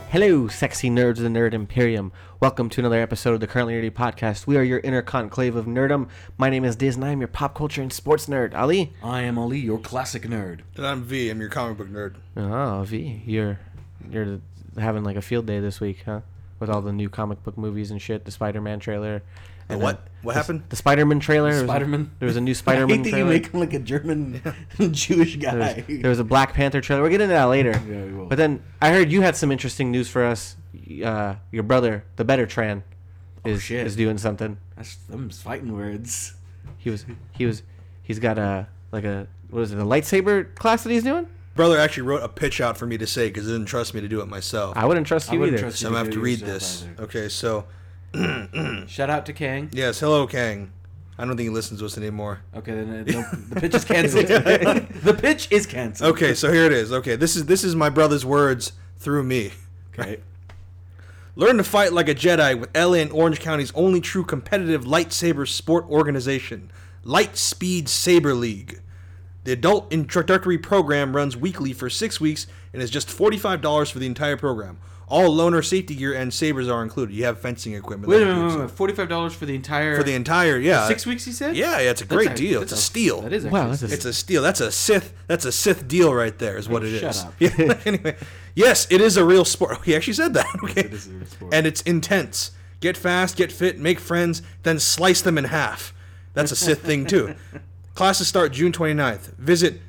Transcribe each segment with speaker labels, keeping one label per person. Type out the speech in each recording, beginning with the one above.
Speaker 1: Hello, sexy nerds of the Nerd Imperium. Welcome to another episode of the Currently Nerdy Podcast. We are your inner conclave of nerdom. My name is Diz, and I am your pop culture and sports nerd. Ali?
Speaker 2: I am Ali, your classic nerd.
Speaker 3: And I'm V, I'm your comic book nerd.
Speaker 1: Oh, V, you're having like a field day this week, huh? With all the new comic book movies and shit, the Spider-Man trailer.
Speaker 3: And what? What happened?
Speaker 1: The Spider-Man trailer.
Speaker 2: Spider-Man?
Speaker 1: There was a new Spider-Man
Speaker 2: I hate
Speaker 1: trailer.
Speaker 2: that you make him like a German Jewish guy.
Speaker 1: There was a Black Panther trailer. We'll get into that later.
Speaker 2: Yeah, we will.
Speaker 1: But then I heard you had some interesting news for us. Your brother, the Better Tran, is doing something.
Speaker 2: That's them's fighting words.
Speaker 1: He's got a lightsaber class that he's doing.
Speaker 3: Brother actually wrote a pitch out for me to say because he didn't trust me to do it myself.
Speaker 1: I wouldn't trust you either.
Speaker 3: So I'm going to have to read this.
Speaker 2: Either.
Speaker 3: Okay, so...
Speaker 2: Shout out to Kang.
Speaker 3: Yes, hello, Kang. I don't think he listens to us anymore.
Speaker 2: Okay, then the pitch is canceled. The pitch is canceled.
Speaker 3: Okay, so here it is. Okay, this is my brother's words through me.
Speaker 2: Okay.
Speaker 3: Learn to fight like a Jedi with LA and Orange County's only true competitive lightsaber sport organization, Lightspeed Saber League. The adult introductory program runs weekly for 6 weeks and is just $45 for the entire program. All loaner safety gear and sabers are included. You have fencing equipment.
Speaker 2: Wait a minute. $45 for the entire...
Speaker 3: For the entire, yeah.
Speaker 2: 6 weeks, he said?
Speaker 3: Yeah, it's a great deal. It's a steal.
Speaker 2: That is actually
Speaker 1: Wow,
Speaker 3: It's a steal. That's a Sith deal right there is what it is.
Speaker 2: Shut up.
Speaker 3: Yeah, anyway, yes, it is a real sport. He actually said that. Okay.
Speaker 2: It is a real sport.
Speaker 3: And it's intense. Get fast, get fit, make friends, then slice them in half. That's a Sith thing too. Classes start June 29th. Visit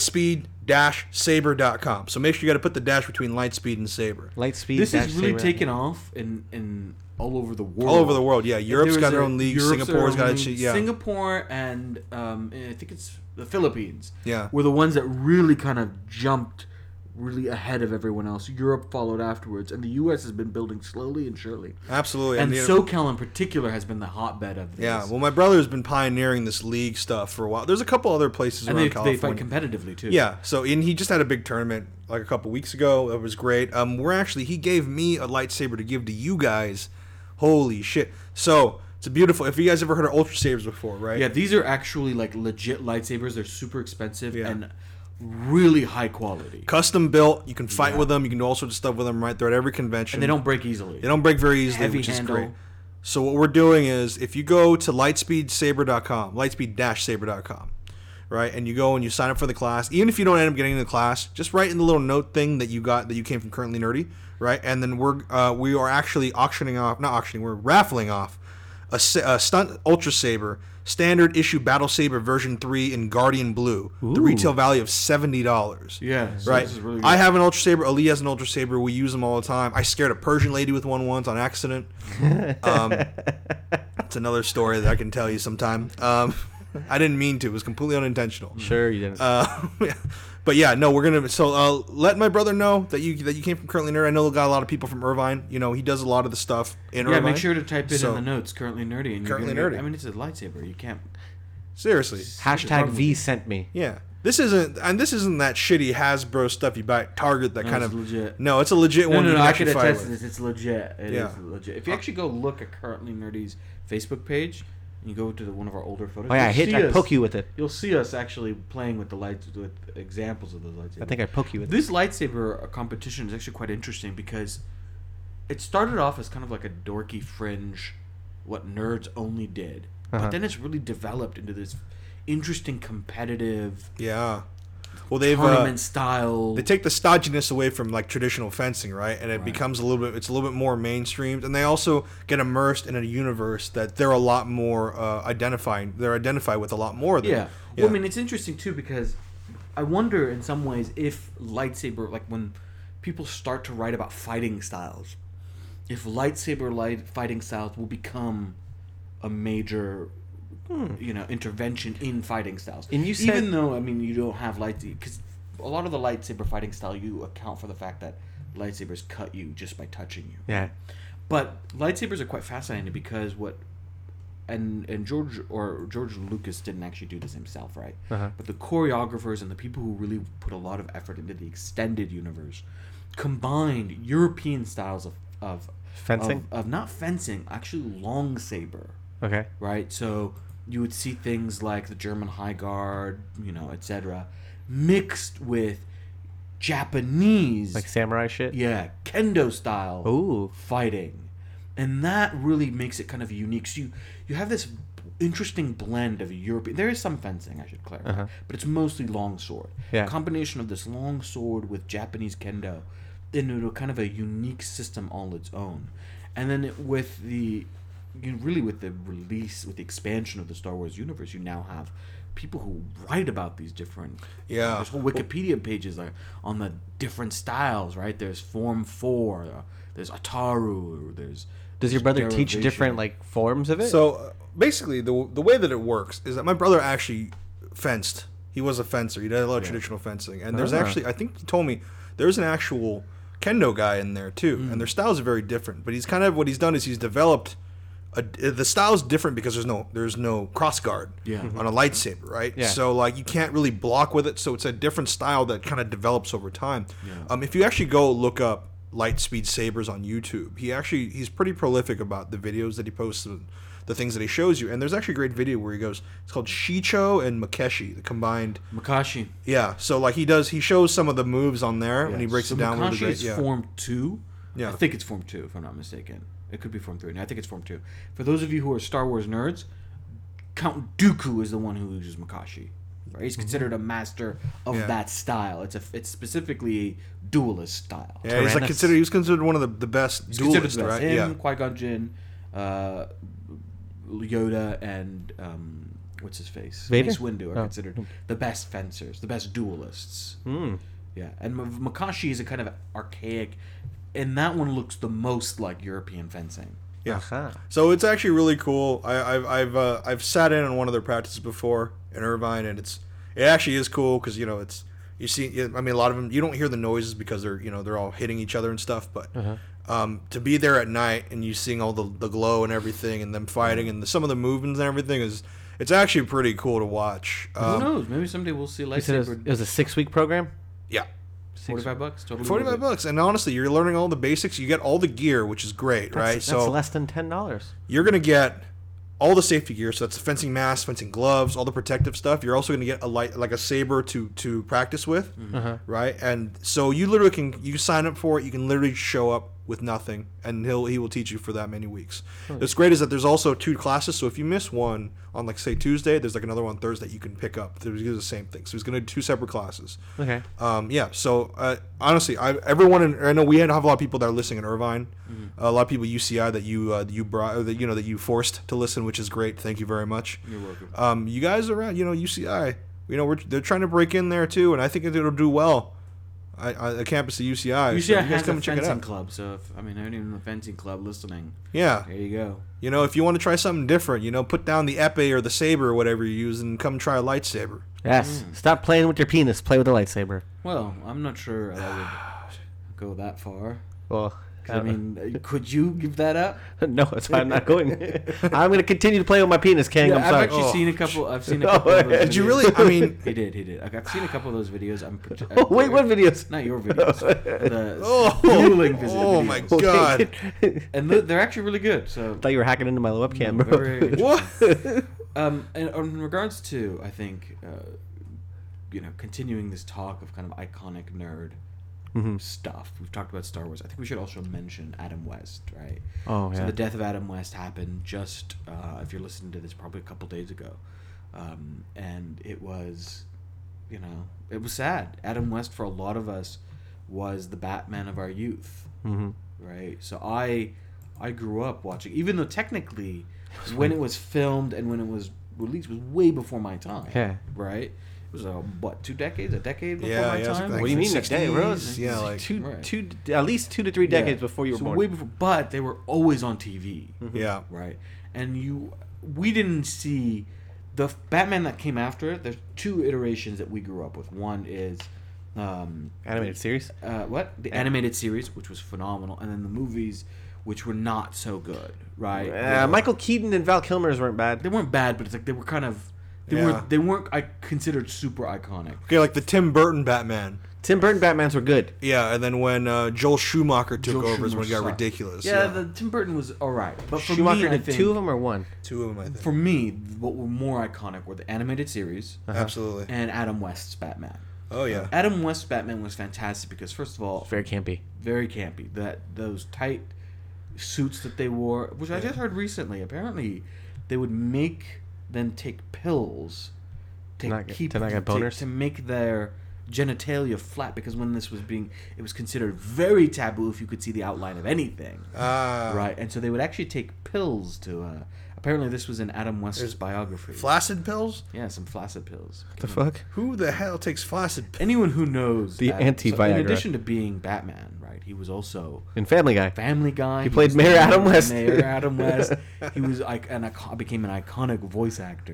Speaker 3: lightspeed-saber.com. So make sure you got to put the dash between Lightspeed and Saber.
Speaker 1: Lightspeed.
Speaker 2: This is really
Speaker 1: Saber.
Speaker 2: taken off in all over the world.
Speaker 3: All over the world, yeah. Europe's got their own league. Singapore's got its, yeah.
Speaker 2: Singapore and I think it's the Philippines.
Speaker 3: Yeah.
Speaker 2: Were the ones that really kind of jumped really ahead of everyone else. Europe followed afterwards, and the U.S. has been building slowly and surely.
Speaker 3: Absolutely.
Speaker 2: And SoCal in particular has been the hotbed of this.
Speaker 3: Yeah, well, my brother's been pioneering this league stuff for a while. There's a couple other places
Speaker 2: and
Speaker 3: around
Speaker 2: they
Speaker 3: California.
Speaker 2: fight competitively too.
Speaker 3: Yeah, so and he just had a big tournament like a couple weeks ago. It was great. He gave me a lightsaber to give to you guys. Holy shit! So it's a beautiful. If you guys ever heard of Ultra Sabers before, right?
Speaker 2: Yeah, these are actually like legit lightsabers. They're super expensive
Speaker 3: Yeah.
Speaker 2: and really high quality.
Speaker 3: Custom built. You can fight with them. You can do all sorts of stuff with them. Right there at every convention.
Speaker 2: And they don't break easily.
Speaker 3: They don't break very easily,
Speaker 2: Heavy
Speaker 3: which
Speaker 2: handle.
Speaker 3: is great. So what we're doing is, if you go to lightspeedsaber.com, lightspeed-saber.com, right, and you go and you sign up for the class, even if you don't end up getting in the class, just write in the little note thing that you came from Currently Nerdy, right, and then we are actually we're raffling off a stunt Ultra Saber standard issue Battle Saber version 3 in Guardian Blue.
Speaker 1: Ooh.
Speaker 3: The retail value of $70.
Speaker 2: Yeah, so
Speaker 3: right.
Speaker 2: this is really good.
Speaker 3: I have an Ultra Saber. Ali has an Ultra Saber. We use them all the time. I scared a Persian lady with one once on accident. It's another story that I can tell you sometime. I didn't mean to. It was completely unintentional.
Speaker 1: Sure, you didn't.
Speaker 3: But yeah, no, we're gonna. So let my brother know that you came from Currently Nerd. I know we got a lot of people from Irvine. You know, he does a lot of the stuff in Irvine.
Speaker 2: Yeah, make sure to type it in the notes. Currently Nerdy. And
Speaker 3: Currently
Speaker 2: you're
Speaker 3: Nerdy.
Speaker 2: I mean, it's a lightsaber. You can't.
Speaker 3: Seriously.
Speaker 1: Hashtag V sent me.
Speaker 3: Yeah. This isn't that shitty Hasbro stuff you buy at Target that kind
Speaker 2: it's
Speaker 3: of
Speaker 2: legit.
Speaker 3: No, it's a legit one.
Speaker 2: No,
Speaker 3: you can
Speaker 2: I
Speaker 3: actually
Speaker 2: can
Speaker 3: fight
Speaker 2: attest to
Speaker 3: with.
Speaker 2: this. It's legit. It
Speaker 3: Yeah.
Speaker 2: is legit. If you actually go look at Currently Nerdy's Facebook page, and you go to one of our older photos.
Speaker 1: Oh yeah,
Speaker 2: you'll see
Speaker 1: I
Speaker 2: us-
Speaker 1: poke you with it.
Speaker 2: You'll see us actually playing with the lights, with examples of those lightsabers.
Speaker 1: I think I poke you with it.
Speaker 2: This lightsaber competition is actually quite interesting because it started off as kind of like a dorky fringe, what nerds only did, but then it's really developed into this interesting competitive
Speaker 3: Yeah. Well, they've
Speaker 2: tournament style.
Speaker 3: they take the stodginess away from like traditional fencing, right? And it becomes a little bit more mainstreamed, and they also get immersed in a universe that they're a lot more They're identified with a lot more than.
Speaker 2: Yeah. Well, I mean, it's interesting too because I wonder in some ways if lightsaber, like when people start to write about fighting styles, if lightsaber fighting styles will become a major, intervention in fighting styles.
Speaker 1: And you said,
Speaker 2: even though you don't have because a lot of the lightsaber fighting style you account for the fact that lightsabers cut you just by touching you.
Speaker 1: Yeah.
Speaker 2: But lightsabers are quite fascinating because and George Lucas didn't actually do this himself, right?
Speaker 1: Uh-huh.
Speaker 2: But the choreographers and the people who really put a lot of effort into the extended universe combined European styles of
Speaker 1: Fencing?
Speaker 2: of not fencing, actually long saber,
Speaker 1: Okay.
Speaker 2: right? So you would see things like the German High Guard, etc., mixed with Japanese,
Speaker 1: Like samurai shit.
Speaker 2: yeah, kendo style
Speaker 1: Ooh.
Speaker 2: fighting, and that really makes it kind of unique. So you have this interesting blend of European. There is some fencing, I should clarify, but it's mostly longsword.
Speaker 1: Yeah.
Speaker 2: Combination of this longsword with Japanese kendo into a kind of a unique system all its own, and then with the with the release, with the expansion of the Star Wars universe, you now have people who write about these different.
Speaker 3: Yeah.
Speaker 2: There's whole Wikipedia pages on the different styles, right? There's Form 4, there's Ataru, there's.
Speaker 1: Does your brother teach
Speaker 2: derivation.
Speaker 1: different like forms of it?
Speaker 3: So basically, the way that it works is that my brother actually fenced. He was a fencer. He did a lot of traditional fencing, and there's actually, I think he told me, there's an actual kendo guy in there too, and their styles are very different. But he's kind of, what he's done is he's developed the style's different because there's no cross guard on a lightsaber, right?
Speaker 1: Yeah.
Speaker 3: So like you can't really block with it, so it's a different style that kind of develops over time. If you actually go look up Lightspeed sabers on YouTube, he's pretty prolific about the videos that he posts, the things that he shows you. And there's actually a great video where he goes, it's called Shicho and Makeshi, the combined.
Speaker 2: Makashi.
Speaker 3: Yeah, so like he shows some of the moves on there and he breaks it down really
Speaker 2: Makashi
Speaker 3: great.
Speaker 2: is
Speaker 3: Yeah.
Speaker 2: Form 2.
Speaker 3: Yeah.
Speaker 2: I think it's Form 2, if I'm not mistaken. It could be Form 3. No, I think it's Form 2. For those of you who are Star Wars nerds, Count Dooku is the one who uses Makashi. Right? He's considered a master of that style. It's specifically a duelist style.
Speaker 3: Yeah, he was considered one of the best duelists, right?
Speaker 2: Him, Qui-Gon Jinn, Yoda, and what's his face?
Speaker 1: Vader?
Speaker 2: Mace Windu are considered the best fencers, the best duelists. Yeah, and Makashi is a kind of archaic, and that one looks the most like European fencing.
Speaker 3: Yeah.
Speaker 1: Uh-huh.
Speaker 3: So it's actually really cool. I've sat in on one of their practices before in Irvine, and it actually is cool because it's you see. I mean, a lot of them you don't hear the noises because they're all hitting each other and stuff. But to be there at night and you seeing all the glow and everything and them fighting and some of the movements and everything it's actually pretty cool to watch.
Speaker 2: Who knows? Maybe someday we'll see
Speaker 1: You said
Speaker 2: lightsaber.
Speaker 1: it was a 6-week program.
Speaker 3: Yeah.
Speaker 2: $45, totally.
Speaker 3: $45, and honestly, you're learning all the basics. You get all the gear, which is great, right?
Speaker 1: That's
Speaker 3: So
Speaker 1: less than $10.
Speaker 3: you're gonna get all the safety gear. So that's the fencing mask, fencing gloves, all the protective stuff. You're also gonna get a saber to practice with, right? And so you literally you sign up for it. You can literally show up with nothing, and he will teach you for that many weeks. What's great is that there's also 2 classes. So if you miss one on say Tuesday, there's another one Thursday you can pick up. There's the same thing. So he's gonna do 2 separate classes.
Speaker 1: Okay.
Speaker 3: Yeah. So honestly, I know we have a lot of people that are listening in Irvine. A lot of people UCI that you brought, or that you forced to listen, which is great. Thank you very much.
Speaker 2: You're welcome.
Speaker 3: You guys around UCI, they're trying to break in there too, and I think it'll do well. The campus of UCI.
Speaker 2: UCI
Speaker 3: so you guys
Speaker 2: has
Speaker 3: come
Speaker 2: a
Speaker 3: and check it
Speaker 2: fencing
Speaker 3: out.
Speaker 2: club, so anyone in the fencing club listening,
Speaker 3: Yeah.
Speaker 2: there you go.
Speaker 3: If you want to try something different, put down the epee or the saber or whatever you use, and come try a lightsaber.
Speaker 1: Yes. Stop playing with your penis. Play with a lightsaber.
Speaker 2: Well, I'm not sure I would go that far.
Speaker 1: Well,
Speaker 2: 'Cause, I mean, could you give that up?
Speaker 1: no, that's why I'm not going. I'm going to continue to play with my penis, King. I'm
Speaker 2: I've
Speaker 1: sorry.
Speaker 2: actually seen a couple. I've seen a couple of those
Speaker 3: Did you
Speaker 2: videos.
Speaker 3: really? I mean,
Speaker 2: He did. I've seen a couple of those videos.
Speaker 1: Wait, what videos?
Speaker 2: Not your videos. The
Speaker 3: Oh.
Speaker 2: dueling visit
Speaker 3: oh
Speaker 2: videos.
Speaker 3: my god!
Speaker 2: And they're actually really good. So
Speaker 1: I thought you were hacking into my webcam, bro.
Speaker 2: very
Speaker 3: What?
Speaker 2: and in regards to, I think, continuing this talk of kind of iconic nerd stuff. We've talked about Star Wars. I think we should also mention Adam West, right?
Speaker 1: Oh,
Speaker 2: So
Speaker 1: yeah.
Speaker 2: the death of Adam West happened just, if you're listening to this, probably a couple days ago. And it was, it was sad. Adam West, for a lot of us, was the Batman of our youth, right? So I grew up watching, even though technically when it was filmed and when it was released was way before my time,
Speaker 1: Yeah.
Speaker 2: right? It was, 2 decades? A decade before
Speaker 3: Yeah,
Speaker 2: my
Speaker 3: yeah, it was
Speaker 2: time?
Speaker 3: like
Speaker 1: What do you mean, a day, bro?
Speaker 3: 60s? Yeah, like
Speaker 1: at least 2 to 3 decades before you were
Speaker 2: so
Speaker 1: born.
Speaker 2: way before, but they were always on TV,
Speaker 3: yeah.
Speaker 2: right? And we didn't see the Batman that came after it. There's 2 iterations that we grew up with. One is
Speaker 1: Animated series?
Speaker 2: the animated series, which was phenomenal, and then the movies, which were not so good, right?
Speaker 1: Michael Keaton and Val Kilmer's weren't bad.
Speaker 2: They weren't bad, but it's like they were kind of
Speaker 3: Yeah.
Speaker 2: they weren't I considered super iconic.
Speaker 3: Okay, like the Tim Burton Batman.
Speaker 1: Tim Burton Batmans were good.
Speaker 3: Yeah, and then when Joel Schumacher took
Speaker 2: Joel
Speaker 3: over is when it got
Speaker 2: Schumacher sucked.
Speaker 3: ridiculous.
Speaker 2: Yeah, the Tim Burton was all right, but for
Speaker 1: Schumacher
Speaker 2: me, I
Speaker 1: did
Speaker 2: think
Speaker 1: 2 of them or 1?
Speaker 3: 2 of them, I think.
Speaker 2: for me, what were more iconic were the animated series
Speaker 3: Absolutely.
Speaker 2: and Adam West's Batman.
Speaker 3: Oh yeah.
Speaker 2: Adam West's Batman was fantastic because, first of all,
Speaker 1: Very campy.
Speaker 2: very campy. Those tight suits that they wore, which I just heard recently. Apparently, they would then take pills to
Speaker 1: not get boners?
Speaker 2: to make their genitalia flat, because when this was it was considered very taboo if you could see the outline of anything. Right, and so they would actually take pills to. Apparently, this was in Adam West's biography.
Speaker 3: Flaccid pills?
Speaker 2: Yeah, some flaccid pills.
Speaker 1: What the fuck?
Speaker 3: Who the hell takes flaccid pills?
Speaker 2: Anyone who knows
Speaker 1: The anti-Viagra.
Speaker 2: in addition to being Batman, right? He was also
Speaker 1: In Family Guy.
Speaker 2: Family Guy.
Speaker 1: He played
Speaker 2: was
Speaker 1: Mayor Adam West.
Speaker 2: Mayor Adam West. He was like became an iconic voice actor.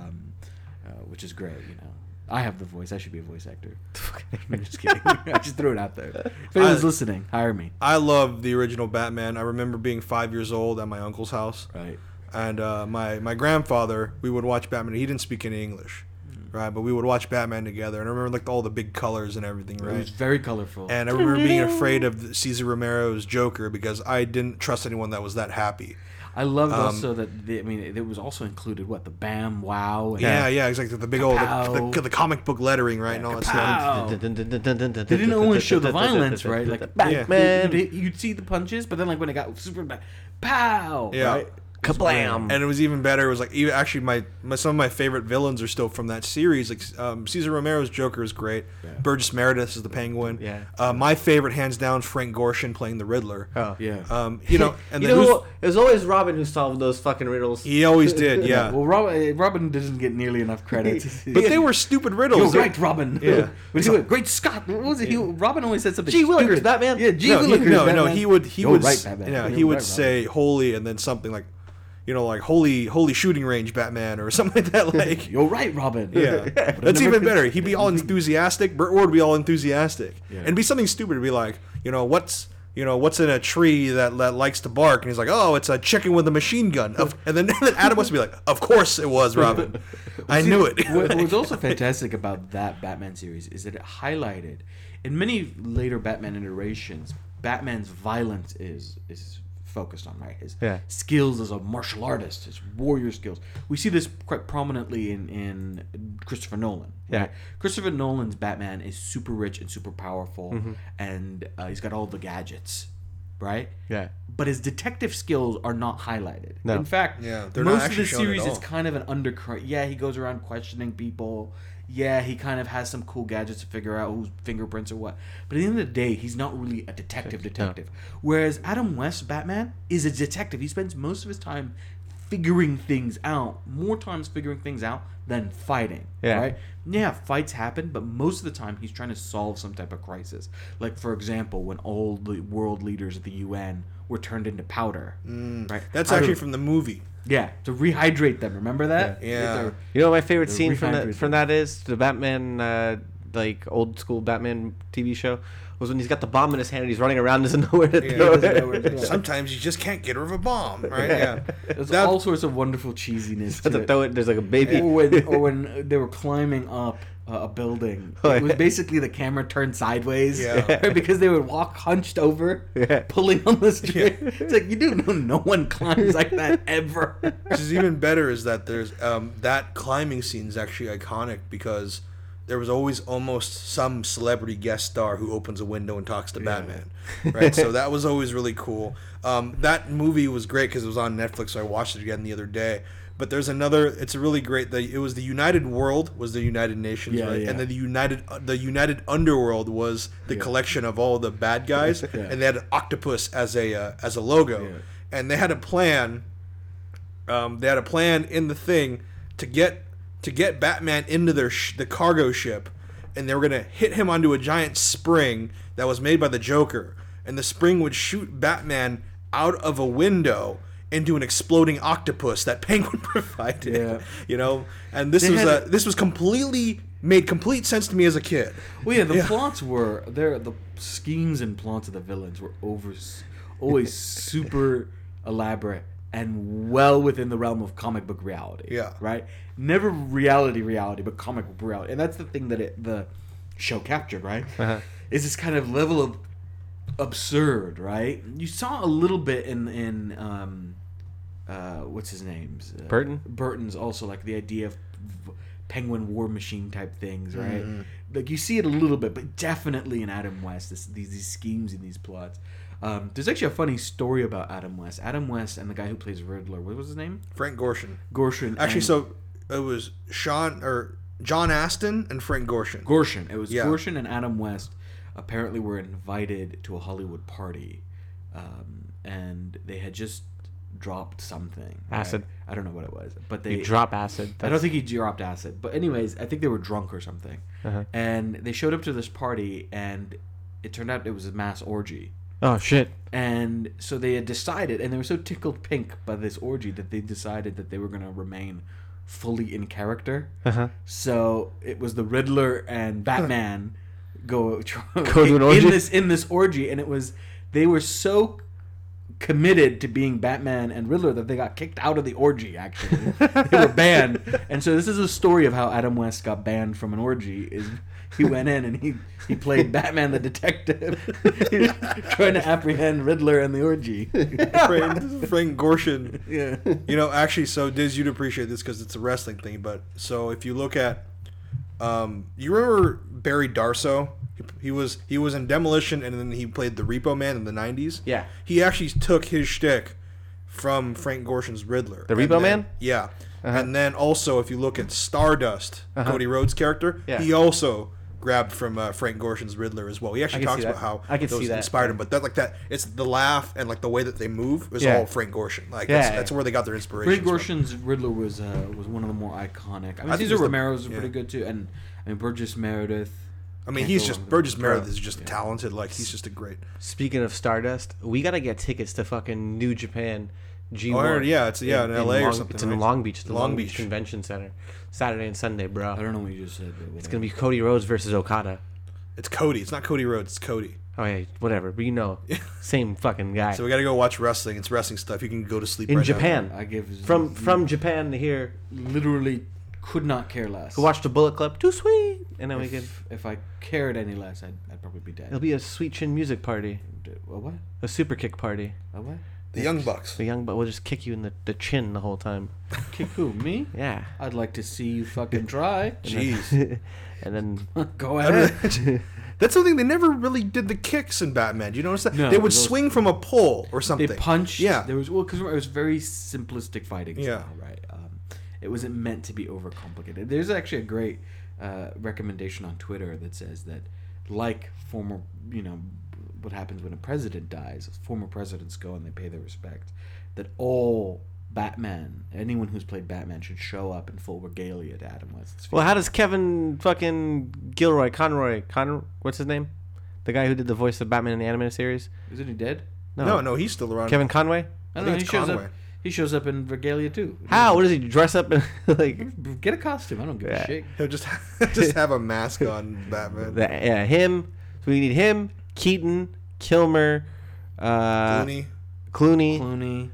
Speaker 1: Yeah.
Speaker 2: Which is great, you know. I have the voice. I should be a voice actor. I'm just kidding. I just threw it out there. If anyone's listening, hire me.
Speaker 3: I love the original Batman. I remember being 5 years old at my uncle's house.
Speaker 2: Right.
Speaker 3: And my grandfather, we would watch Batman. He didn't speak any English, right? But we would watch Batman together. And I remember like all the big colors and everything, right?
Speaker 2: It was very colorful.
Speaker 3: And I remember being afraid of Cesar Romero's Joker because I didn't trust anyone that was that happy.
Speaker 2: I loved also that it was also included the Bam Wow. And
Speaker 3: Yeah, exactly. The big old the comic book lettering, right, and all that stuff.
Speaker 2: They didn't always show the violence, right? Like
Speaker 1: Batman.
Speaker 2: you'd see the punches, but then like when it got super bad, pow!
Speaker 3: Yeah.
Speaker 2: Right?
Speaker 1: Kablam!
Speaker 3: And it was even better. It was like actually some of my favorite villains are still from that series. Like Cesar Romero's Joker is great.
Speaker 2: Yeah.
Speaker 3: Burgess Meredith is the Penguin.
Speaker 1: Yeah.
Speaker 3: My favorite, hands down, Frank Gorshin playing the Riddler.
Speaker 1: Oh.
Speaker 2: Yeah.
Speaker 3: And
Speaker 1: You
Speaker 3: then
Speaker 1: know, it was always Robin who solved those fucking riddles.
Speaker 3: he always did. Yeah.
Speaker 2: Well, Robin doesn't get nearly enough credit.
Speaker 3: But they were stupid riddles.
Speaker 2: You're right, Robin.
Speaker 3: Yeah.
Speaker 2: But he went, great Scott. What was it? Robin always said something.
Speaker 1: Gee Willikers,
Speaker 2: stupid.
Speaker 1: Batman.
Speaker 2: Yeah, Gee
Speaker 3: No,
Speaker 2: Willikers,
Speaker 3: no,
Speaker 2: Batman.
Speaker 3: he would.
Speaker 2: You're right, Batman.
Speaker 3: Yeah,
Speaker 2: You're
Speaker 3: he would
Speaker 2: right,
Speaker 3: say holy and then something like, like holy shooting range Batman or something like that. Like
Speaker 2: You're right, Robin.
Speaker 3: yeah, that's
Speaker 2: never
Speaker 3: even better. He'd be all enthusiastic. Burt Ward would be all enthusiastic,
Speaker 2: Yeah.
Speaker 3: and it'd be something stupid. It'd be like, what's in a tree that likes to bark? And he's like, oh, it's a chicken with a machine gun. And then Adam West would be like, of course it was, Robin. I knew it.
Speaker 2: What was also fantastic about that Batman series is that it highlighted, in many later Batman iterations, Batman's violence is focused on, right? His skills as a martial artist, his warrior skills. We see this quite prominently in Christopher Nolan. Right?
Speaker 1: Yeah.
Speaker 2: Christopher Nolan's Batman is super rich and super powerful, and he's got all the gadgets, right?
Speaker 1: Yeah.
Speaker 2: But his detective skills are not highlighted.
Speaker 1: No.
Speaker 2: In fact,
Speaker 3: Yeah, they're not
Speaker 2: most of
Speaker 3: actually
Speaker 2: the
Speaker 3: shown at
Speaker 2: series
Speaker 3: all.
Speaker 2: is kind of an undercurrent. Yeah, he goes around questioning people. Yeah, he kind of has some cool gadgets to figure out whose fingerprints or what. But at the end of the day, he's not really a detective. Whereas Adam West's Batman is a detective. He spends most of his time figuring things out. More times figuring things out than fighting.
Speaker 1: Yeah.
Speaker 2: Right? Yeah, fights happen, but most of the time he's trying to solve some type of crisis. Like, for example, when all the world leaders of the UN were turned into powder. Right?
Speaker 3: That's actually from the movie.
Speaker 2: Yeah, to rehydrate them. Remember that?
Speaker 3: Yeah.
Speaker 2: They're-
Speaker 1: You know what my favorite
Speaker 2: They're
Speaker 1: scene from
Speaker 2: rehydrated.
Speaker 1: that is? The Batman, like old school Batman TV show, was when he's got the bomb in his hand and he's running around and doesn't know where to throw
Speaker 2: doesn't know where
Speaker 1: it.
Speaker 2: to throw it.
Speaker 3: Sometimes you just can't get rid of a bomb, right? Yeah.
Speaker 2: There's
Speaker 3: That-
Speaker 2: all sorts of wonderful cheesiness
Speaker 1: To
Speaker 2: to it.
Speaker 1: throw it, there's like a baby.
Speaker 2: Or when they were climbing up a building,
Speaker 1: Oh,
Speaker 2: it was
Speaker 1: yeah.
Speaker 2: basically the camera turned sideways,
Speaker 3: Yeah.
Speaker 2: right? Because they would walk hunched over,
Speaker 1: Yeah.
Speaker 2: pulling on the string. It's like, you do know no one climbs like that ever.
Speaker 3: Which is even better is that there's that climbing scene is actually iconic because there was always almost some celebrity guest star who opens a window and talks to Batman, right? So that was always really cool. That movie was great because it was on Netflix, so I watched it again the other day. But there's another. It's a really great. It was the United World was the United Nations,
Speaker 2: Yeah,
Speaker 3: right?
Speaker 2: yeah.
Speaker 3: And then the United Underworld was the collection of all the bad guys, and they had an octopus as a logo,
Speaker 2: Yeah.
Speaker 3: and they had a plan. They had a plan in the thing to get Batman into the cargo ship, and they were gonna hit him onto a giant spring that was made by the Joker, and the spring would shoot Batman out of a window into an exploding octopus that Penguin provided.
Speaker 2: Yeah.
Speaker 3: And this
Speaker 2: They
Speaker 3: was
Speaker 2: had-
Speaker 3: this was made complete sense to me as a kid.
Speaker 2: Well, yeah, the plots were there. The schemes and plots of the villains were always super elaborate and well within the realm of comic book reality.
Speaker 3: Yeah.
Speaker 2: Right. Never reality, but comic book reality, and that's the thing that the show captured. Right. Is this kind of level of absurd. Right. You saw a little bit in what's his name's
Speaker 1: Burton?
Speaker 2: Burton's also, like the idea of Penguin War Machine type things, right? Like you see it a little bit, but definitely in Adam West, these schemes and these plots. There's actually a funny story about Adam West. Adam West and the guy who plays Riddler. What was his name?
Speaker 3: Frank Gorshin.
Speaker 2: Gorshin.
Speaker 3: Actually, so it was John Aston and Frank Gorshin.
Speaker 2: Gorshin. It was
Speaker 3: Yeah.
Speaker 2: Gorshin and Adam West apparently were invited to a Hollywood party, and they had just dropped something.
Speaker 1: Acid.
Speaker 2: Right? I don't know what it was, but they
Speaker 1: You drop acid.
Speaker 2: I don't think he dropped acid, but anyways, I think they were drunk or something, and they showed up to this party, and it turned out it was a mass orgy.
Speaker 1: Oh shit.
Speaker 2: And so they had decided, and they were so tickled pink by this orgy that they decided that they were going to remain fully in character. So it was the Riddler and Batman go
Speaker 1: to an orgy?
Speaker 2: in this orgy, and it was they were so committed to being Batman and Riddler that they got kicked out of the orgy. Actually, they were banned, and so this is a story of how Adam West got banned from an orgy. Is he went in and he played Batman the detective, trying to apprehend Riddler and the orgy.
Speaker 3: Frank Gorshin.
Speaker 2: Yeah.
Speaker 3: You know, actually, so Diz, you'd appreciate this because it's a wrestling thing. But so if you look at, you remember Barry Darso? He was in Demolition, and then he played the Repo Man in the '90s.
Speaker 1: Yeah.
Speaker 3: He actually took his shtick from Frank Gorshin's Riddler.
Speaker 1: The Repo Man?
Speaker 3: Yeah. And then also, if you look at Stardust, Cody Rhodes' character,
Speaker 1: Yeah.
Speaker 3: he also grabbed from Frank Gorshin's Riddler as well. He actually
Speaker 1: can
Speaker 3: talks
Speaker 1: see
Speaker 3: about
Speaker 1: that.
Speaker 3: how
Speaker 1: I can
Speaker 3: those
Speaker 1: see that.
Speaker 3: inspired him, but that like that, it's the laugh and like the way that they move is
Speaker 1: Yeah.
Speaker 3: all Frank Gorshin. Like
Speaker 1: Yeah.
Speaker 3: that's where they got their inspiration.
Speaker 2: Frank Gorshin's Riddler was one of the more iconic. I mean,
Speaker 3: I think
Speaker 2: Cesar
Speaker 3: it's the-
Speaker 2: Romero's
Speaker 3: yeah.
Speaker 2: pretty good too, and I mean Burgess Meredith.
Speaker 3: I mean,
Speaker 2: Can't
Speaker 3: he's
Speaker 2: go
Speaker 3: just
Speaker 2: wrong with
Speaker 3: Burgess
Speaker 2: him.
Speaker 3: Meredith is just talented. Like he's just a great.
Speaker 1: Speaking of Stardust, we gotta get tickets to fucking New Japan G1.
Speaker 3: Oh, I heard- yeah, it's in LA or something,
Speaker 1: It's in
Speaker 3: right?
Speaker 1: Long Beach, the
Speaker 3: Long
Speaker 1: Long Beach
Speaker 3: Beach.
Speaker 1: Convention Center, Saturday and Sunday, bro.
Speaker 2: I don't know what you just said. But
Speaker 1: It's gonna be Cody Rhodes versus Okada.
Speaker 3: It's Cody. It's not Cody Rhodes. It's Cody.
Speaker 1: Oh yeah, whatever. But you know, same fucking guy.
Speaker 3: So we got to go watch wrestling. It's wrestling stuff. You can go to sleep
Speaker 1: in
Speaker 3: right
Speaker 1: Japan,
Speaker 2: I give
Speaker 1: from Japan to here,
Speaker 2: literally could not care less.
Speaker 1: go watch the Bullet Club. Too sweet, and then we can.
Speaker 2: If I cared any less, I'd probably be dead.
Speaker 1: It'll be a Sweet Chin music party,
Speaker 2: A what?
Speaker 1: a super kick party.
Speaker 2: A what?
Speaker 3: now. The Young Bucks.
Speaker 1: The young, but we'll just kick you in the chin the whole time.
Speaker 2: Kick who? Me?
Speaker 1: Yeah.
Speaker 2: I'd like to see you fucking try.
Speaker 3: Jeez.
Speaker 1: And then
Speaker 2: Go ahead.
Speaker 3: That's something they never really did the kicks in Batman. Do you notice that?
Speaker 2: No,
Speaker 3: they would
Speaker 2: those-
Speaker 3: swing from a pole or something.
Speaker 2: They punched.
Speaker 3: Yeah.
Speaker 2: There was because it was very simplistic fighting
Speaker 3: Yeah.
Speaker 2: style, right? It wasn't meant to be overcomplicated. There's actually a great recommendation on Twitter that says that, like former, what happens when a president dies, former presidents go and they pay their respect. That all Batman, anyone who's played Batman, should show up in full regalia to Adam West's
Speaker 1: well, how does Kevin fucking Conroy, what's his name? The guy who did the voice of Batman in the animated series?
Speaker 2: Isn't he dead?
Speaker 3: No, he's still around.
Speaker 1: Kevin Conway?
Speaker 2: I don't
Speaker 3: I
Speaker 2: know.
Speaker 3: think
Speaker 2: He
Speaker 3: it's
Speaker 2: shows
Speaker 3: Conway.
Speaker 2: up. He shows up in regalia too.
Speaker 1: How? What does he dress up in? Like,
Speaker 2: Get a costume. I don't give
Speaker 1: Yeah.
Speaker 2: a shit.
Speaker 3: He'll just have a mask on Batman.
Speaker 1: yeah, him. So we need him, Keaton, Kilmer,
Speaker 3: Clooney,
Speaker 1: Clooney,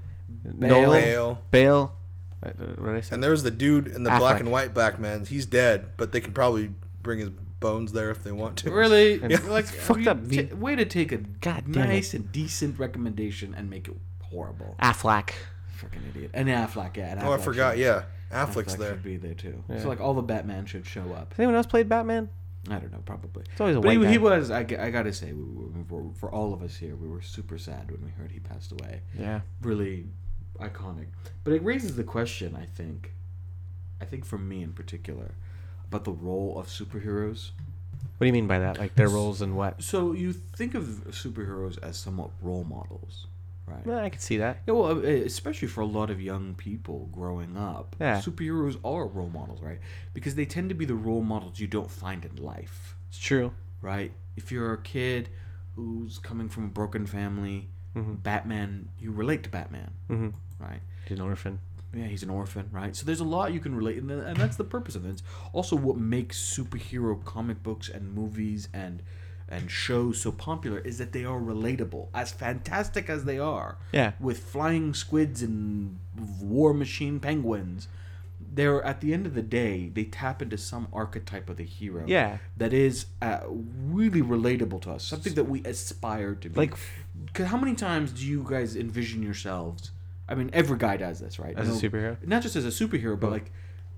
Speaker 2: Bale.
Speaker 1: Bale. What did I say?
Speaker 3: and there's the dude in the
Speaker 1: Affleck.
Speaker 3: black and white Batman. He's dead, but they can probably bring his bones there if they want to.
Speaker 2: Really?
Speaker 1: Yeah.
Speaker 2: Like
Speaker 1: Fucked up, V.
Speaker 2: way to take a
Speaker 1: God damn
Speaker 2: nice and decent recommendation and make it horrible.
Speaker 1: Affleck.
Speaker 2: Fucking idiot. And Affleck, yeah. And
Speaker 3: Oh, I
Speaker 2: Affleck
Speaker 3: forgot.
Speaker 2: should-
Speaker 3: Yeah, Affleck's
Speaker 2: Affleck
Speaker 3: there.
Speaker 2: should be there too.
Speaker 1: Yeah.
Speaker 2: So like all the Batman should show up.
Speaker 1: Has anyone else played Batman?
Speaker 2: I don't know, probably.
Speaker 1: It's always a
Speaker 2: But
Speaker 1: white guy.
Speaker 2: he was. I gotta say, for all of us here, we were super sad when we heard he passed away.
Speaker 1: Yeah.
Speaker 2: Really iconic. But it raises the question, I think for me in particular, about the role of superheroes.
Speaker 1: What do you mean by that? Like their roles and what?
Speaker 2: So you think of superheroes as somewhat role models, right?
Speaker 1: Well, I can see that.
Speaker 2: Yeah, well, especially for a lot of young people growing up,
Speaker 1: Yeah.
Speaker 2: superheroes are role models, right? Because they tend to be the role models you don't find in life,
Speaker 1: It's true.
Speaker 2: right? If you're a kid who's coming from a broken family, Batman, you relate to Batman,
Speaker 1: Mm-hmm.
Speaker 2: right?
Speaker 1: He's an orphan.
Speaker 2: Yeah, he's an orphan, right? So there's a lot you can relate, and that's the purpose of it. It's also what makes superhero comic books and movies and shows so popular is that they are relatable. As fantastic as they are,
Speaker 1: Yeah.
Speaker 2: with flying squids and war machine penguins, they're at the end of the day they tap into some archetype of the hero.
Speaker 1: Yeah.
Speaker 2: that is really relatable to us, something that we aspire to be.
Speaker 1: Like-
Speaker 2: 'Cause how many times do you guys envision yourselves? I mean, every guy does this, right?
Speaker 1: As a superhero?
Speaker 2: Not just as a superhero, but like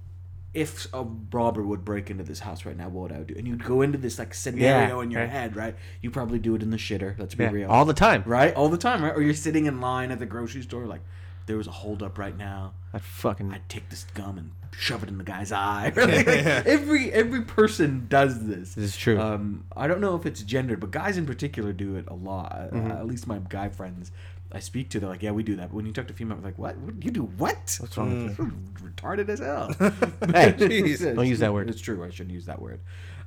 Speaker 2: if a robber would break into this house right now, what would I do? And you'd go into this like scenario in your head, right? You probably do it in the shitter. Let's be real.
Speaker 1: all the time.
Speaker 2: Right? All the time, right? Or you're sitting in line at the grocery store, like, there was a holdup right now. I'd take this gum and shove it in the guy's eye. Like, every person does this.
Speaker 1: This is true.
Speaker 2: I don't know if it's gendered, but guys in particular do it a lot. At least my guy friends I speak to, they're like, yeah, we do that. But when you talk to female, like, what? You do what?
Speaker 1: What's wrong with you?
Speaker 2: Retarded as hell.
Speaker 1: Hey, don't use that word.
Speaker 2: It's true. I shouldn't use that word.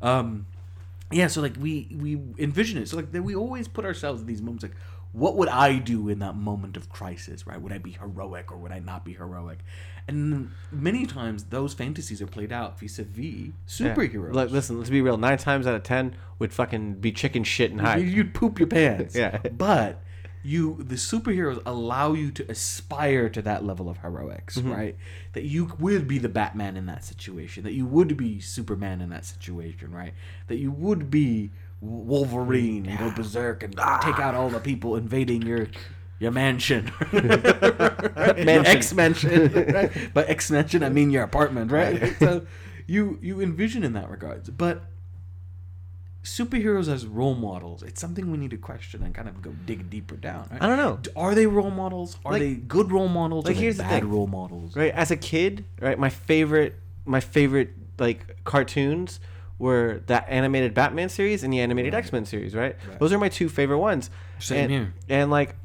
Speaker 2: Yeah, so like we envision it. So like we always put ourselves in these moments like, what would I do in that moment of crisis, right? Would I be heroic or would I not be heroic? And many times those fantasies are played out vis-a-vis superheroes.
Speaker 1: Like, listen, let's be real. 9 times out of 10 would fucking be chicken shit and hide.
Speaker 2: You'd poop your pants.
Speaker 1: Yeah.
Speaker 2: But the superheroes allow you to aspire to that level of heroics, right? That you would be the Batman in that situation. That you would be Superman in that situation, right? That you would be Wolverine and go berserk and take out all the people invading your mansion. X-mansion. Right? By X-mansion, I mean your apartment, right? So you envision in that regards. But superheroes as role models, it's something we need to question and kind of go dig deeper down. Right?
Speaker 1: I don't know.
Speaker 2: Are they role models? Are they good role models?
Speaker 1: Like,
Speaker 2: Are
Speaker 1: here's
Speaker 2: they
Speaker 1: the
Speaker 2: bad
Speaker 1: thing.
Speaker 2: role models?
Speaker 1: Right, as a kid, right, my favorite like cartoons were that animated Batman series and the animated X-Men series, right? Those are my 2 favorite ones.
Speaker 2: Same here.
Speaker 1: And like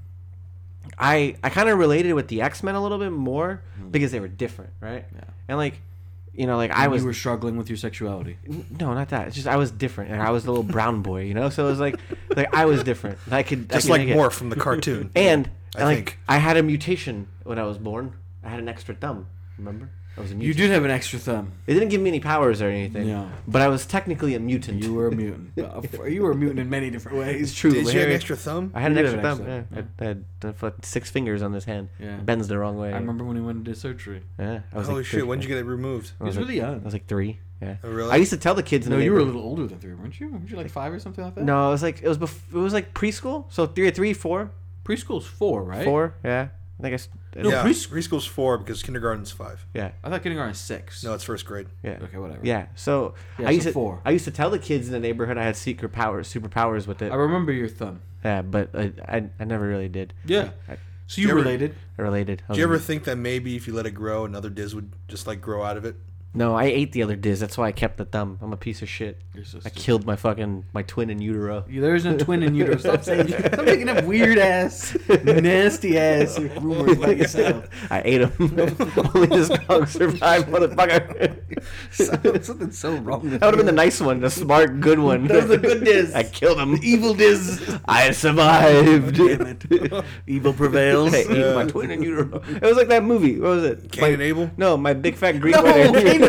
Speaker 1: I kind of related with the X-Men a little bit more because they were different, right?
Speaker 2: Yeah.
Speaker 1: And like, you know, like you
Speaker 2: were struggling with your sexuality.
Speaker 1: no, not that. It's just I was different, and I was the little brown boy, you know. So it was like I was different. And I could
Speaker 3: like
Speaker 1: make it.
Speaker 3: Morph from the cartoon.
Speaker 1: And
Speaker 3: I
Speaker 1: like
Speaker 3: think.
Speaker 1: I had a mutation when I was born. I had an extra thumb. Remember? I was a
Speaker 2: You
Speaker 1: mutant.
Speaker 2: did have an extra thumb.
Speaker 1: It didn't give me any powers or anything.
Speaker 2: No.
Speaker 1: But I was technically a mutant.
Speaker 2: You were a mutant. You were a mutant in many different ways.
Speaker 1: It's true.
Speaker 3: Did you have an
Speaker 1: Harry.
Speaker 3: extra thumb?
Speaker 1: I had an
Speaker 2: You did
Speaker 1: extra
Speaker 2: have
Speaker 1: thumb.
Speaker 2: an extra
Speaker 1: Yeah. I had 6 fingers on this hand.
Speaker 2: Yeah.
Speaker 1: It bends the wrong way.
Speaker 2: I remember when he went into surgery.
Speaker 1: Yeah. I was
Speaker 3: Holy
Speaker 1: like
Speaker 3: shit!
Speaker 1: 3.
Speaker 3: When did you get it removed?
Speaker 1: I was
Speaker 2: He was
Speaker 1: like,
Speaker 2: really young.
Speaker 1: I was like 3. Yeah.
Speaker 3: Oh, really?
Speaker 1: I used to tell the kids in
Speaker 2: No,
Speaker 1: the
Speaker 2: you were a
Speaker 1: neighborhood.
Speaker 2: little older than 3, weren't you? Weren't you like 5 or something like that?
Speaker 1: No, it was like it was like preschool. So 3, 4,
Speaker 2: Preschool's 4, right?
Speaker 1: 4. Yeah. I think I.
Speaker 2: No,
Speaker 3: Yeah,
Speaker 2: preschool-
Speaker 3: preschool's 4 because kindergarten's 5.
Speaker 1: Yeah.
Speaker 2: I thought kindergarten is 6.
Speaker 3: No, it's first grade.
Speaker 1: Yeah.
Speaker 2: Okay, whatever.
Speaker 1: Yeah. So
Speaker 2: Yeah,
Speaker 1: I used
Speaker 2: so
Speaker 1: to
Speaker 2: 4.
Speaker 1: I used to tell the kids in the neighborhood I had superpowers with it.
Speaker 2: I remember your thumb.
Speaker 1: Yeah, but I never really did.
Speaker 2: Yeah.
Speaker 1: I-
Speaker 2: So you
Speaker 3: Did you ever-
Speaker 2: related.
Speaker 1: I related.
Speaker 3: Do you ever think that maybe if you let it grow, another Diz would just like grow out of it?
Speaker 1: No, I ate the other Diz. That's why I kept the thumb. I'm a piece of shit.
Speaker 2: You're so
Speaker 1: I
Speaker 2: stupid.
Speaker 1: killed my twin in utero.
Speaker 2: There is no twin in utero. Stop saying. Stop making up weird ass, nasty ass rumors about yourself.
Speaker 1: I ate him. Only the strong survive, motherfucker.
Speaker 2: Something's so wrong. With
Speaker 1: That would have been the nice one, the smart, good one.
Speaker 2: That was the good Diz.
Speaker 1: I killed him.
Speaker 2: evil Diz.
Speaker 1: I survived.
Speaker 2: Damn it. Evil prevails.
Speaker 1: I ate my twin in utero. It was like that movie. What was it?
Speaker 3: Cain and Abel?
Speaker 1: No, my big fat Greek
Speaker 2: No,
Speaker 1: wedding.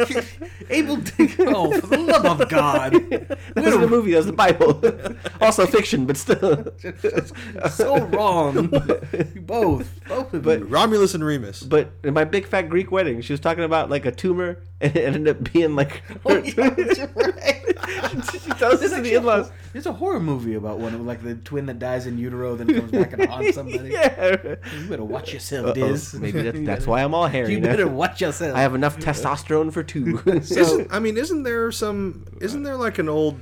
Speaker 2: Abel. Oh, for the love of God!
Speaker 1: That wasn't a movie. That was the Bible. Also fiction, but still.
Speaker 2: So wrong. Both of you.
Speaker 3: Romulus and Remus.
Speaker 1: But in my big fat Greek wedding, she was talking about like a tumor, and it ended up being like.
Speaker 2: Oh, yeah, that's right.
Speaker 1: She tells this to the in-laws.
Speaker 2: There's a horror movie about one of like the twin that dies in utero, then comes back and haunts somebody.
Speaker 1: Yeah.
Speaker 2: You better watch yourself, Diz.
Speaker 1: Maybe that's why I'm all hairy.
Speaker 2: You
Speaker 1: now.
Speaker 2: better watch yourself.
Speaker 1: I have enough testosterone for 2.
Speaker 3: Isn't there like an old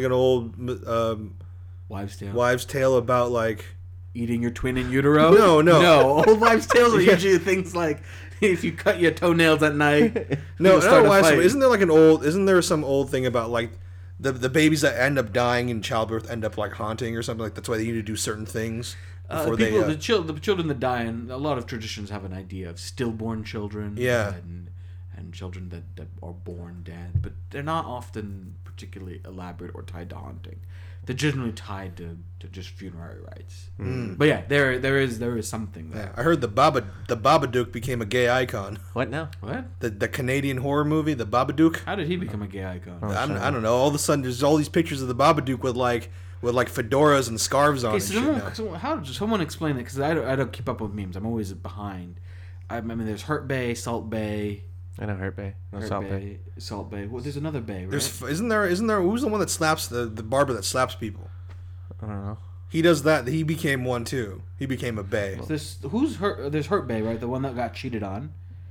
Speaker 2: Wives' Tale.
Speaker 3: wives' tale about like
Speaker 2: Eating your twin in utero?
Speaker 3: No.
Speaker 2: Old wives' tales are usually things like if you cut your toenails at night.
Speaker 3: no,
Speaker 2: you'll start
Speaker 3: not
Speaker 2: a
Speaker 3: wives'
Speaker 2: fight.
Speaker 3: tale. Isn't there some old thing about like the babies that end up dying in childbirth end up like haunting or something like that's why they need to do certain things before
Speaker 2: People,
Speaker 3: they
Speaker 2: the children that die, and a lot of traditions have an idea of stillborn children.
Speaker 3: Yeah.
Speaker 2: And children that are born dead, but they're not often particularly elaborate or tied to haunting. They're generally tied to just funerary rites. But yeah, there is something there.
Speaker 3: I heard the Babadook became a gay icon.
Speaker 1: What now?
Speaker 2: What?
Speaker 3: The Canadian horror movie, the Babadook.
Speaker 2: How did he become a gay icon?
Speaker 3: I don't know. All of a sudden, there's all these pictures of the Babadook with like fedoras and scarves on
Speaker 2: Okay,
Speaker 3: and
Speaker 2: so
Speaker 3: shit now.
Speaker 2: how does someone explain it? Because I don't keep up with memes. I'm always behind. I mean, there's Hurt Bay, Salt Bay.
Speaker 1: I know Hurt Bay. No,
Speaker 2: Hurt
Speaker 1: Salt Bay.
Speaker 2: Salt Bay. Well, there's another bay, right?
Speaker 3: Isn't there who's the one that slaps the barber that slaps people?
Speaker 1: I don't know.
Speaker 3: He does that. He became one too. He became a bay.
Speaker 2: There's Hurt Bay, right? The one that got cheated on.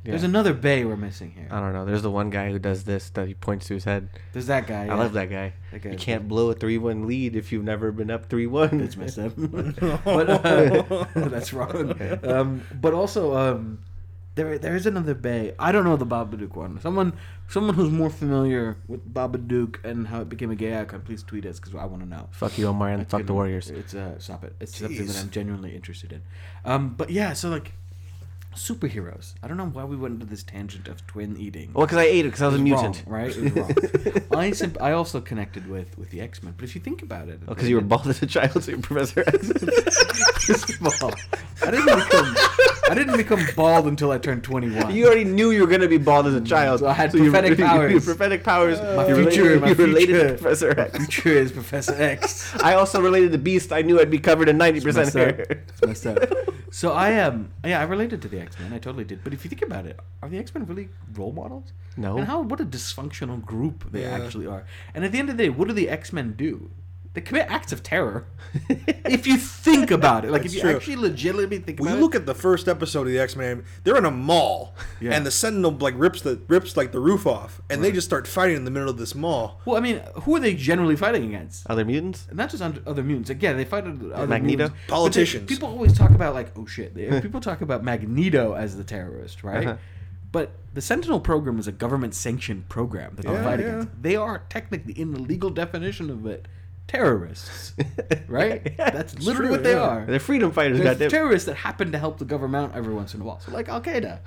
Speaker 2: There's another Bay we're missing here.
Speaker 1: I don't know. There's the one guy who does this that he points to his head.
Speaker 2: There's that guy.
Speaker 1: I love that guy.
Speaker 2: That guy
Speaker 1: You
Speaker 2: is
Speaker 1: can't blow a 3-1 lead if you've never been up 3-1.
Speaker 2: That's messed up. But that's wrong. But also, there is another Bay. I don't know the Babadook one. Someone who's more familiar with Babadook and how it became a gay icon, please tweet us because I want to know.
Speaker 1: Fuck you, Omar, and
Speaker 2: That's
Speaker 1: fuck
Speaker 2: good.
Speaker 1: the Warriors.
Speaker 2: It's stop it. It's
Speaker 3: Jeez.
Speaker 2: something that I'm genuinely interested in. But yeah, so like superheroes. I don't know why we went into this tangent of twin eating.
Speaker 1: Well, because I ate it because I was a
Speaker 2: It
Speaker 1: mutant.
Speaker 2: wrong, right? It was wrong. I also connected with the X-Men, but if you think about it,
Speaker 1: Because you were bald as a child, so you're Professor X.
Speaker 2: First of all, I didn't become bald until I turned 21.
Speaker 1: You already knew you were going to be bald as a child.
Speaker 2: So I had
Speaker 1: you-
Speaker 2: prophetic powers.
Speaker 1: Your prophetic powers.
Speaker 2: My
Speaker 1: You're
Speaker 2: future-
Speaker 1: related,
Speaker 2: my
Speaker 1: you're related
Speaker 2: future.
Speaker 1: to Professor X.
Speaker 2: Future is Professor X.
Speaker 1: I also related to Beast. I knew I'd be covered in 90%
Speaker 2: Messed up.
Speaker 1: hair.
Speaker 2: It's messed up. So I related to the X-Men. I totally did. But if you think about it, are the X-Men really role models?
Speaker 1: No.
Speaker 2: And what a dysfunctional group they
Speaker 3: Yeah.
Speaker 2: actually are. And at the end of the day, what do the X-Men do? They commit acts of terror. If you think about it, like
Speaker 3: It's
Speaker 2: if you
Speaker 3: true.
Speaker 2: actually legitimately think
Speaker 3: When
Speaker 2: about
Speaker 3: you look at the first episode of the X-Men, they're in a mall,
Speaker 2: Yeah.
Speaker 3: and the Sentinel like rips like the roof off, and they just start fighting in the middle of this mall.
Speaker 2: well, I mean, who are they generally fighting against?
Speaker 1: Other mutants?
Speaker 2: Not just other mutants. Again, they fight other
Speaker 1: Magneto?
Speaker 2: mutants. But
Speaker 3: Politicians.
Speaker 2: people always talk about like, oh shit. People talk about Magneto as the terrorist, right?
Speaker 1: Uh-huh.
Speaker 2: But the Sentinel program is a government-sanctioned program that they
Speaker 3: Yeah,
Speaker 2: fight
Speaker 3: yeah.
Speaker 2: against. They are technically, in the legal definition of it, terrorists, right? That's literally
Speaker 3: true,
Speaker 2: what they
Speaker 3: yeah.
Speaker 2: are.
Speaker 1: They're freedom fighters,
Speaker 2: They're
Speaker 1: goddamn.
Speaker 2: terrorists that happen to help the government every once in a while. So like Al Qaeda.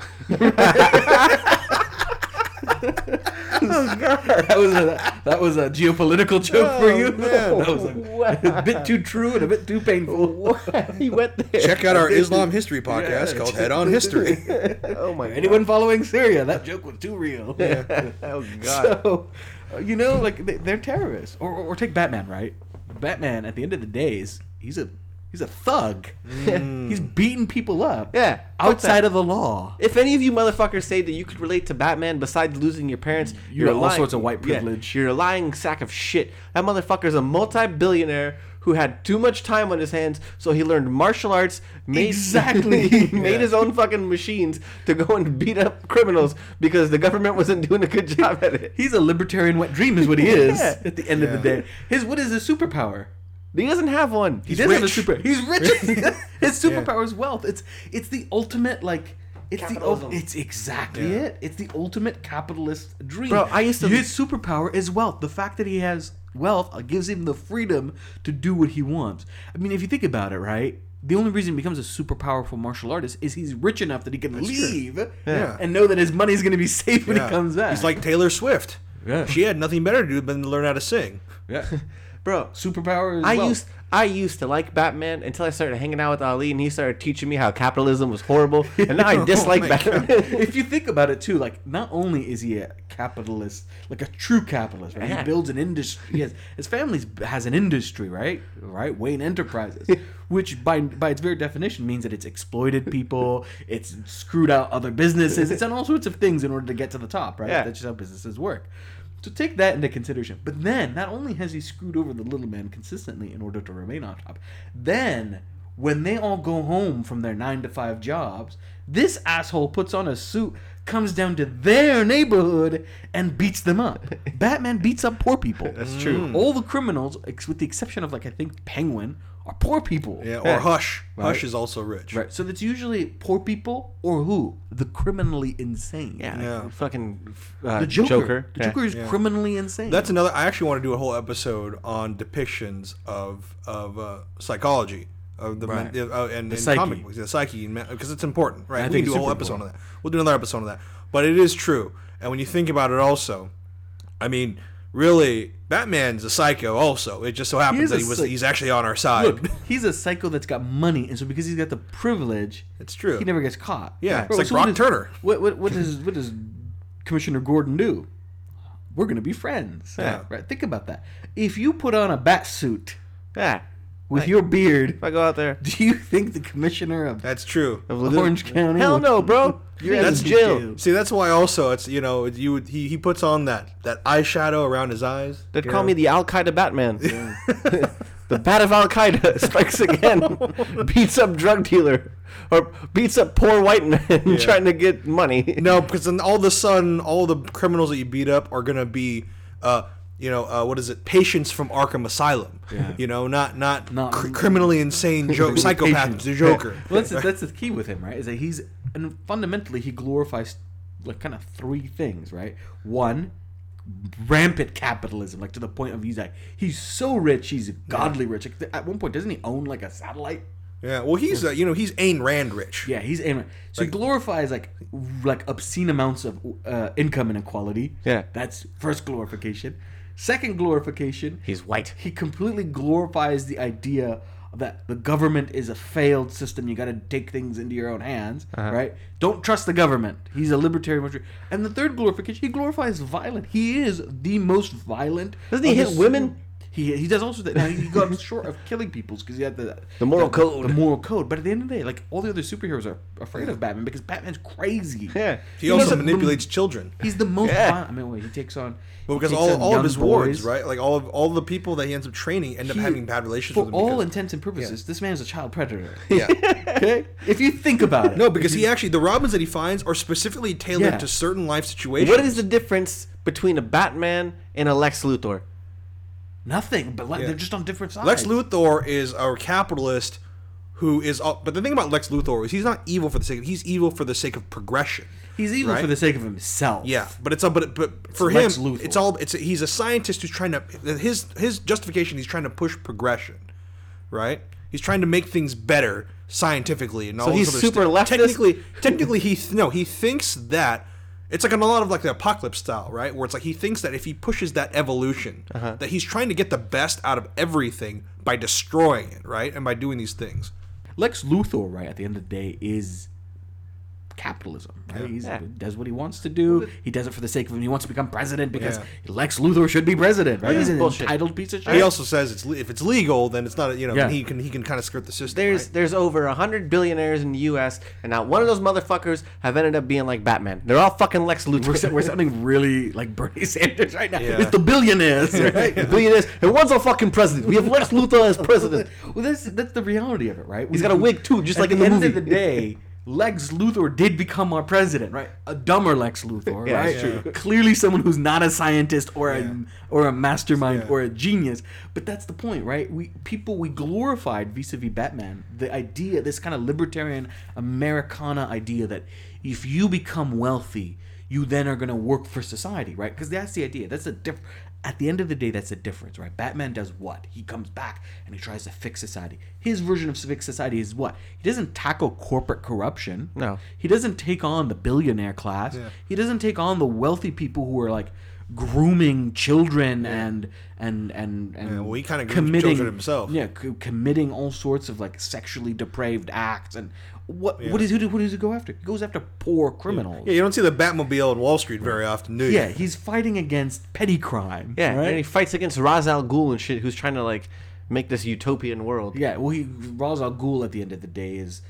Speaker 1: Oh, God.
Speaker 2: That was a geopolitical joke for
Speaker 3: Oh,
Speaker 2: you.
Speaker 3: man.
Speaker 2: That was a bit too true and a bit too painful.
Speaker 1: He went there.
Speaker 3: Check out our Islam history podcast
Speaker 2: Yeah.
Speaker 3: called Head On History.
Speaker 1: Oh, my
Speaker 2: Anyone following Syria, that joke was too real.
Speaker 1: God. Oh, God.
Speaker 2: So, like they're terrorists. Or take Batman, right? Batman, at the end of the day, he's a thug. He's beating people up.
Speaker 1: Yeah.
Speaker 2: Outside of the law.
Speaker 1: If any of you motherfuckers say that you could relate to Batman besides losing your parents,
Speaker 2: You got all sorts of white
Speaker 1: Yeah,
Speaker 2: privilege.
Speaker 1: you're a lying sack of shit. That motherfucker's a multi-billionaire who had too much time on his hands, so he learned martial arts,
Speaker 2: Exactly.
Speaker 1: he made his own fucking machines to go and beat up criminals because the government wasn't doing a good job at it.
Speaker 2: He's a libertarian wet dream is what he is
Speaker 1: Yeah.
Speaker 2: at the end of the day. What is his superpower?
Speaker 1: He doesn't have one.
Speaker 2: He doesn't have a
Speaker 3: rich.
Speaker 2: super. He's rich. His superpower is wealth. It's the ultimate like.
Speaker 1: Capitalism.
Speaker 2: It's exactly
Speaker 3: Yeah.
Speaker 2: it. It's the ultimate capitalist dream.
Speaker 1: Bro, I used to-
Speaker 2: His superpower is wealth. The fact that he has wealth gives him the freedom to do what he wants. I mean, if you think about it, right? The only reason he becomes a super powerful martial artist is he's rich enough that he can leave
Speaker 3: Yeah.
Speaker 2: and know that his money's going to be safe when
Speaker 3: Yeah.
Speaker 2: he comes back.
Speaker 3: He's like Taylor Swift.
Speaker 2: Yeah.
Speaker 3: She had nothing better to do than to learn how to sing.
Speaker 2: yeah.
Speaker 1: Bro,
Speaker 2: Superpower is wealth.
Speaker 1: I used to like Batman until I started hanging out with Ali and he started teaching me how capitalism was horrible, and now I dislike
Speaker 3: my
Speaker 1: Batman.
Speaker 2: If you think about it too, like not only is he a capitalist, like a true capitalist, right?
Speaker 1: Yeah.
Speaker 2: He builds an industry. His family has an industry, right? Wayne Enterprises, which by its very definition means that it's exploited people, it's screwed out other businesses, it's done all sorts of things in order to get to the top, right?
Speaker 1: Yeah.
Speaker 2: That's just how businesses work. So take that into consideration. But then, not only has he screwed over the little man consistently in order to remain on top, then when they all go home from their 9-to-5 jobs, this asshole puts on a suit, comes down to their neighborhood, and beats them up. Batman beats up poor people.
Speaker 1: That's true.
Speaker 2: All the criminals, with the exception of, like, I think Penguin, are poor people.
Speaker 3: Yeah, or
Speaker 1: Yeah.
Speaker 3: Hush.
Speaker 2: Right.
Speaker 3: Hush is also rich.
Speaker 2: Right. So that's usually poor people or who? The criminally insane.
Speaker 1: Yeah,
Speaker 3: Yeah.
Speaker 1: fucking
Speaker 2: The Joker. The
Speaker 1: Yeah.
Speaker 2: Joker is criminally insane.
Speaker 3: That's another. I actually want to do a whole episode on depictions of psychology of the
Speaker 2: Right.
Speaker 3: and
Speaker 2: psyche.
Speaker 3: comic books, the psyche, because it's important, right?
Speaker 2: I
Speaker 3: We
Speaker 2: think
Speaker 3: can do a
Speaker 2: it's
Speaker 3: whole
Speaker 2: super
Speaker 3: episode on
Speaker 2: important.
Speaker 3: that. We'll do another episode on that. But it is true, and when you think about it, also, I mean, really, Batman's a psycho. Also, it just so happens that he's actually on our side.
Speaker 2: Look, he's a psycho that's got money, and so because he's got the privilege,
Speaker 3: It's true.
Speaker 2: he never gets caught.
Speaker 3: Yeah, it's
Speaker 2: Bro,
Speaker 3: like
Speaker 2: so
Speaker 3: Brock
Speaker 2: what does-
Speaker 3: Turner.
Speaker 2: What does Commissioner Gordon do? We're gonna be friends.
Speaker 3: Yeah.
Speaker 2: Right. Think about that. If you put on a bat suit
Speaker 1: Yeah.
Speaker 2: with your beard,
Speaker 1: If I go out there,
Speaker 2: do you think the commissioner of
Speaker 3: That's true.
Speaker 1: of Lagoon-
Speaker 2: Orange County?
Speaker 1: Hell no, bro. You're
Speaker 3: That's
Speaker 1: in jail.
Speaker 3: See, that's why also it's he puts on that eyeshadow around his eyes.
Speaker 1: They'd
Speaker 3: you
Speaker 1: call
Speaker 3: know?
Speaker 1: me the Al Qaeda Batman. The bat of Al Qaeda strikes again, beats up drug dealer, or beats up poor white men trying to get money.
Speaker 3: No, because then all of a sudden, all the criminals that you beat up are gonna be, what is it? Patients from Arkham Asylum.
Speaker 2: Yeah.
Speaker 3: Not criminally insane psychopath, the Joker.
Speaker 2: Well, that's the key with him, right? Is that and fundamentally he glorifies like kind of three things, right? One, rampant capitalism, like to the point of he's so rich, he's godly rich. Like, at one point, doesn't he own like a satellite?
Speaker 3: Yeah, well, he's he's Ayn Rand rich.
Speaker 2: Yeah, he's Ayn Rand. So he glorifies like obscene amounts of income inequality.
Speaker 1: Yeah,
Speaker 2: that's first glorification. Second glorification,
Speaker 1: he's white.
Speaker 2: He completely glorifies the idea that the government is a failed system. You got to take things into your own hands, right? Don't trust the government. He's a libertarian. And the third glorification, he glorifies violence. He is the most violent.
Speaker 1: Doesn't he hit women?
Speaker 2: He does also that. Now he got short of killing people because he had the
Speaker 1: moral code.
Speaker 2: The moral code. But at the end of the day, like all the other superheroes are afraid of Batman because Batman's crazy.
Speaker 1: Yeah.
Speaker 3: He also manipulates children.
Speaker 2: He's the most violent. I mean, he takes on.
Speaker 3: Well, because all of his wards, right? Like all the people that he ends up training end up having bad relations with him.
Speaker 2: For all intents and purposes, this man is a child predator.
Speaker 3: Yeah.
Speaker 2: Okay? If you think about it.
Speaker 3: No, because the Robins that he finds are specifically tailored to certain life situations.
Speaker 1: What is the difference between a Batman and a Lex Luthor?
Speaker 2: Nothing, but they're just on different sides.
Speaker 3: Lex Luthor is a capitalist who is... But the thing about Lex Luthor is he's not evil for the sake of... He's evil for the sake of progression.
Speaker 2: He's evil for the sake of himself.
Speaker 3: Yeah, but for him, he's a scientist who's trying to... His justification, he's trying to push progression, right? He's trying to make things better scientifically and all.
Speaker 1: So he's super leftist?
Speaker 3: Technically, he thinks that... It's like in a lot of like the Apocalypse style, right? Where it's like he thinks that if he pushes that evolution, that he's trying to get the best out of everything by destroying it, right? And by doing these things.
Speaker 2: Lex Luthor, right, at the end of the day, is capitalism, right? He does what he wants to do. He does it for the sake of him. He wants to become president because Lex Luthor should be president, right? He's an entitled piece of shit.
Speaker 3: He also says if it's legal, then it's not, he can kind of skirt the system.
Speaker 1: There's over 100 billionaires in the U.S. and not one of those motherfuckers have ended up being like Batman. They're all fucking Lex Luthor.
Speaker 2: We're sounding really like Bernie Sanders right now. Yeah. It's the billionaires, right?
Speaker 1: The billionaires, and one's a fucking president. We have Lex Luthor as president.
Speaker 2: Well, that's the reality of it, right?
Speaker 1: He's got a wig too, just like in the movie.
Speaker 2: At the end of the day, Lex Luthor did become our president, right? A dumber Lex Luthor, right?
Speaker 3: Yeah.
Speaker 2: Clearly someone who's not a scientist or a mastermind or a genius. But that's the point, right? We glorified vis-a-vis Batman the idea, this kind of libertarian Americana idea that if you become wealthy, you then are going to work for society, right? Because that's the idea. That's at the end of the day, that's the difference, right? Batman does what? He comes back and he tries to fix society. His version of fix society is what? He doesn't tackle corporate corruption.
Speaker 1: No.
Speaker 2: He doesn't take on the billionaire class. Yeah. He doesn't take on the wealthy people who are like grooming children and
Speaker 3: well, he kind of grooms children himself.
Speaker 2: Yeah, committing all sorts of like sexually depraved acts and what does he go after? He goes after poor criminals.
Speaker 3: Yeah, you don't see the Batmobile in Wall Street very often, do you?
Speaker 2: Yeah, he's fighting against petty crime.
Speaker 1: Yeah,
Speaker 2: right?
Speaker 1: and he fights against Ra's al Ghul and shit, who's trying to like make this utopian world.
Speaker 2: Yeah, well, Ra's al Ghul at the end of the day is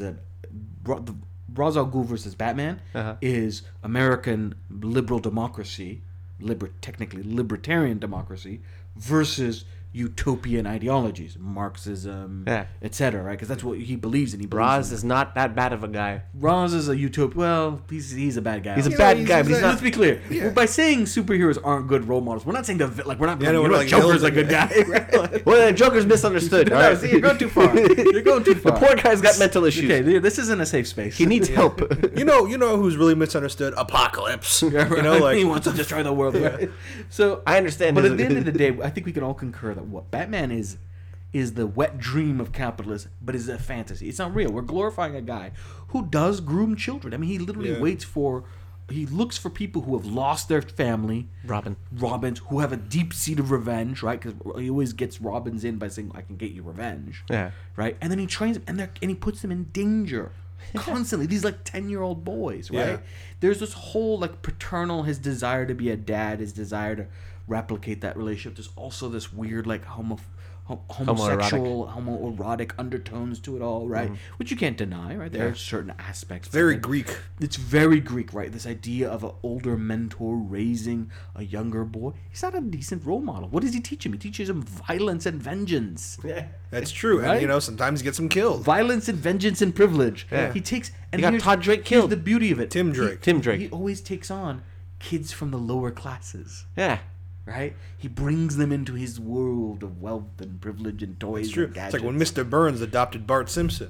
Speaker 2: Ra's al Ghul versus Batman is American liberal democracy, technically libertarian democracy versus utopian ideologies, Marxism, etc. Right? Because that's what he believes in.
Speaker 1: Ra's is not that bad of a guy.
Speaker 2: Ra's is a utopia. Well, he's a bad guy.
Speaker 1: He's a bad guy, but he's not.
Speaker 2: Let's be clear. Yeah. By saying superheroes aren't good role models, we're not saying we're not.
Speaker 3: Like
Speaker 2: Joker's a good guy. Right?
Speaker 1: Well, Joker's misunderstood. All right,
Speaker 2: see, you're going too far. You're going too far.
Speaker 1: The poor guy's got mental issues.
Speaker 2: Okay, this isn't a safe space.
Speaker 1: He needs help.
Speaker 3: You know who's really misunderstood? Apocalypse. You know, like
Speaker 2: he wants to destroy the world. Right? So
Speaker 1: I understand.
Speaker 2: But at the end of the day, I think we can all concur that what Batman is the wet dream of capitalism, but is a fantasy. It's not real. We're glorifying a guy who does groom children. I mean, he literally he looks for people who have lost their family. Robins, who have a deep seat of revenge, right? Because he always gets Robins in by saying, I can get you revenge.
Speaker 1: Yeah.
Speaker 2: Right? And then he trains them, and he puts them in danger constantly. These like 10-year-old boys, right?
Speaker 3: Yeah.
Speaker 2: There's this whole like paternal, his desire to be a dad, his desire to replicate that relationship. There's also this weird like homosexual, homoerotic undertones to it all, right? Which you can't deny, right? There are certain aspects.
Speaker 3: Very
Speaker 2: of it.
Speaker 3: Greek.
Speaker 2: It's very Greek, right? This idea of an older mentor raising a younger boy. He's not a decent role model. What does he teach him? He teaches him violence and vengeance.
Speaker 1: Yeah.
Speaker 3: That's true.
Speaker 2: Right?
Speaker 3: And, sometimes he gets him killed.
Speaker 2: Violence and vengeance and privilege.
Speaker 1: Yeah.
Speaker 2: He takes... And
Speaker 1: He got
Speaker 2: here's-
Speaker 1: Todd Drake
Speaker 2: here's
Speaker 1: killed.
Speaker 2: the beauty of it.
Speaker 3: Tim Drake.
Speaker 1: Tim Drake.
Speaker 2: He always takes on kids from the lower classes.
Speaker 1: Yeah.
Speaker 2: Right? He brings them into his world of wealth and privilege and toys
Speaker 3: It's true.
Speaker 2: and
Speaker 3: It's
Speaker 2: gadgets.
Speaker 3: like when Mr. Burns adopted Bart Simpson.